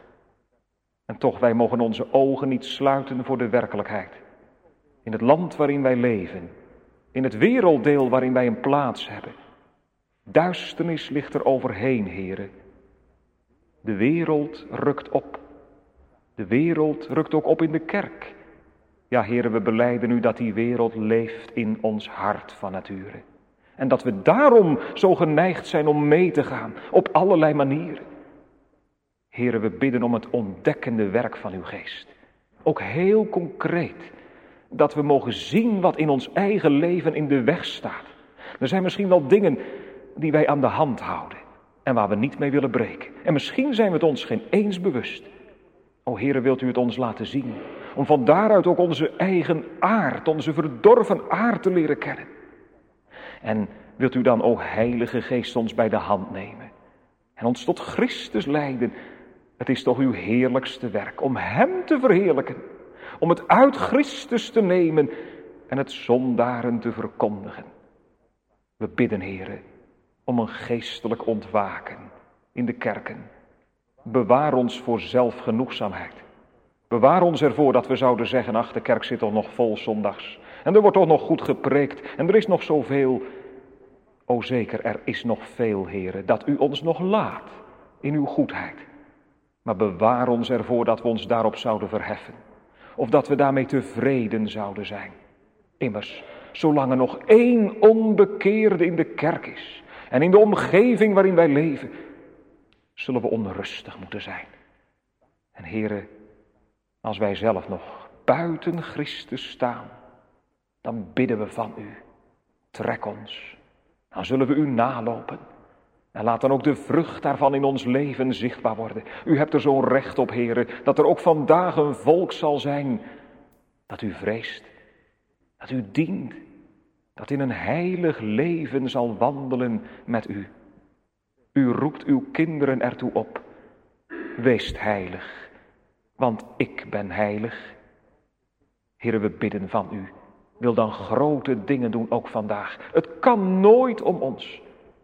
En toch, wij mogen onze ogen niet sluiten voor de werkelijkheid. In het land waarin wij leven, in het werelddeel waarin wij een plaats hebben. Duisternis ligt er overheen, heren. De wereld rukt op. De wereld rukt ook op in de kerk. Ja, heren, we belijden u dat die wereld leeft in ons hart van nature. En dat we daarom zo geneigd zijn om mee te gaan, op allerlei manieren. Heren, we bidden om het ontdekkende werk van uw geest. Ook heel concreet, dat we mogen zien wat in ons eigen leven in de weg staat. Er zijn misschien wel dingen die wij aan de hand houden en waar we niet mee willen breken. En misschien zijn we het ons geen eens bewust. O Heere, wilt u het ons laten zien, om van daaruit ook onze eigen aard, onze verdorven aard te leren kennen. En wilt u dan, o Heilige Geest, ons bij de hand nemen en ons tot Christus leiden. Het is toch uw heerlijkste werk om hem te verheerlijken, om het uit Christus te nemen en het zondaren te verkondigen. We bidden, Heere, om een geestelijk ontwaken in de kerken. Bewaar ons voor zelfgenoegzaamheid. Bewaar ons ervoor dat we zouden zeggen, ach, de kerk zit toch nog vol zondags. En er wordt toch nog goed gepreekt en er is nog zoveel. O zeker, er is nog veel, Heere, dat u ons nog laat in uw goedheid. Maar bewaar ons ervoor dat we ons daarop zouden verheffen. Of dat we daarmee tevreden zouden zijn. Immers, zolang er nog één onbekeerde in de kerk is en in de omgeving waarin wij leven, zullen we onrustig moeten zijn. En Heere, als wij zelf nog buiten Christus staan, dan bidden we van u, trek ons. Dan zullen we u nalopen. En laat dan ook de vrucht daarvan in ons leven zichtbaar worden. U hebt er zo'n recht op, Heere, dat er ook vandaag een volk zal zijn dat u vreest, dat u dient, dat in een heilig leven zal wandelen met u. U roept uw kinderen ertoe op. Weest heilig, want ik ben heilig. Heere, we bidden van u. Wil dan grote dingen doen, ook vandaag. Het kan nooit om ons.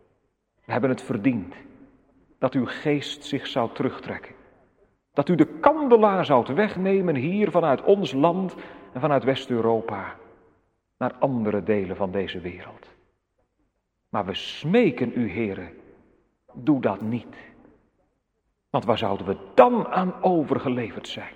We hebben het verdiend dat uw geest zich zou terugtrekken. Dat u de kandelaar zou wegnemen hier vanuit ons land en vanuit West-Europa naar andere delen van deze wereld. Maar we smeken u, Heere, doe dat niet. Want waar zouden we dan aan overgeleverd zijn?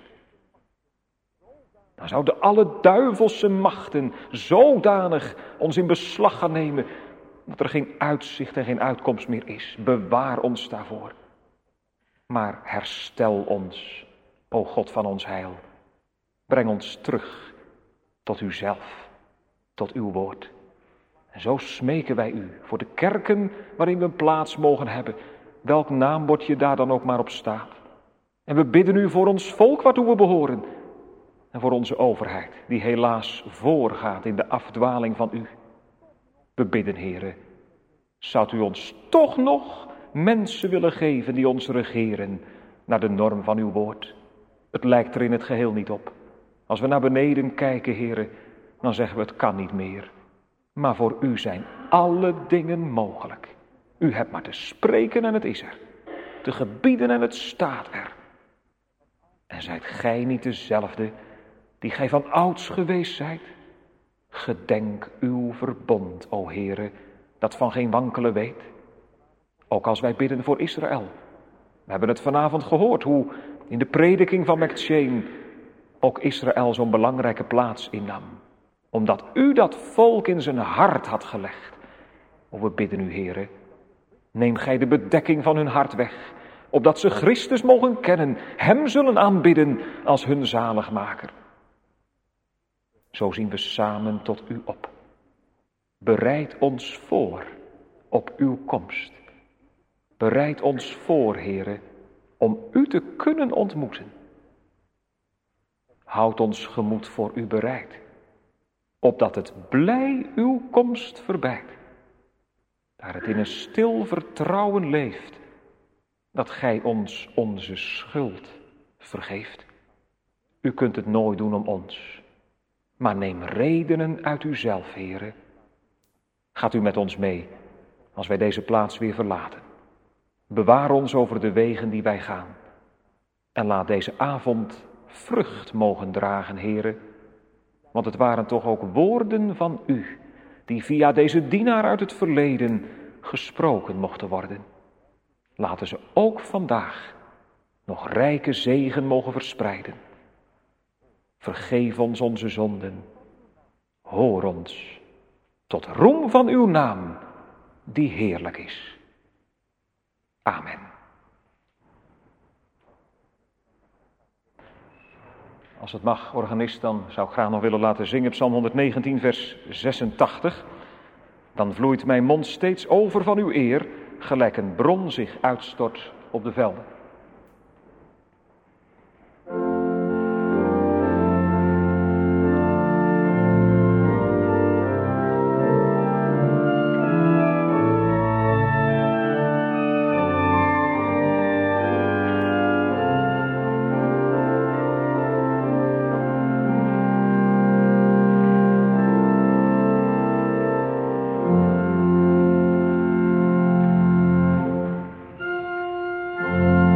Dan zouden alle duivelse machten zodanig ons in beslag gaan nemen dat er geen uitzicht en geen uitkomst meer is. Bewaar ons daarvoor. Maar herstel ons, o God van ons heil. Breng ons terug tot uzelf, tot uw woord. En zo smeken wij u voor de kerken waarin we een plaats mogen hebben, welk naambordje daar dan ook maar op staat. En we bidden u voor ons volk waartoe we behoren. En voor onze overheid, die helaas voorgaat in de afdwaling van u. We bidden, Heere, zou u ons toch nog mensen willen geven die ons regeren naar de norm van uw woord. Het lijkt er in het geheel niet op. Als we naar beneden kijken, Heere, dan zeggen we het kan niet meer. Maar voor u zijn alle dingen mogelijk. U hebt maar te spreken en het is er. Te gebieden en het staat er. En zijt gij niet dezelfde die gij van ouds geweest zijt? Gedenk uw verbond, o Heere, dat van geen wankelen weet. Ook als wij bidden voor Israël. We hebben het vanavond gehoord hoe in de prediking van McCheyne ook Israël zo'n belangrijke plaats innam. Omdat u dat volk in zijn hart had gelegd. O, we bidden u, Heere, neem gij de bedekking van hun hart weg, opdat ze Christus mogen kennen, hem zullen aanbidden als hun zaligmaker. Zo zien we samen tot u op. Bereid ons voor op uw komst. Bereid ons voor, Heere, om u te kunnen ontmoeten. Houd ons gemoed voor u bereid, opdat het blij uw komst verbijt. Daar het in een stil vertrouwen leeft, dat gij ons onze schuld vergeeft. U kunt het nooit doen om ons, maar neem redenen uit uzelf, Heere. Gaat u met ons mee, als wij deze plaats weer verlaten. Bewaar ons over de wegen die wij gaan. En laat deze avond vrucht mogen dragen, Heere. Want het waren toch ook woorden van u, die via deze dienaar uit het verleden gesproken mochten worden. Laten ze ook vandaag nog rijke zegen mogen verspreiden. Vergeef ons onze zonden. Hoor ons tot roem van uw naam, die heerlijk is. Amen. Als het mag, organist, dan zou ik graag nog willen laten zingen Psalm honderdnegentien, vers zesentachtig. Dan vloeit mijn mond steeds over van uw eer, gelijk een bron zich uitstort op de velden. Thank you.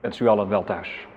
wens u allen wel thuis.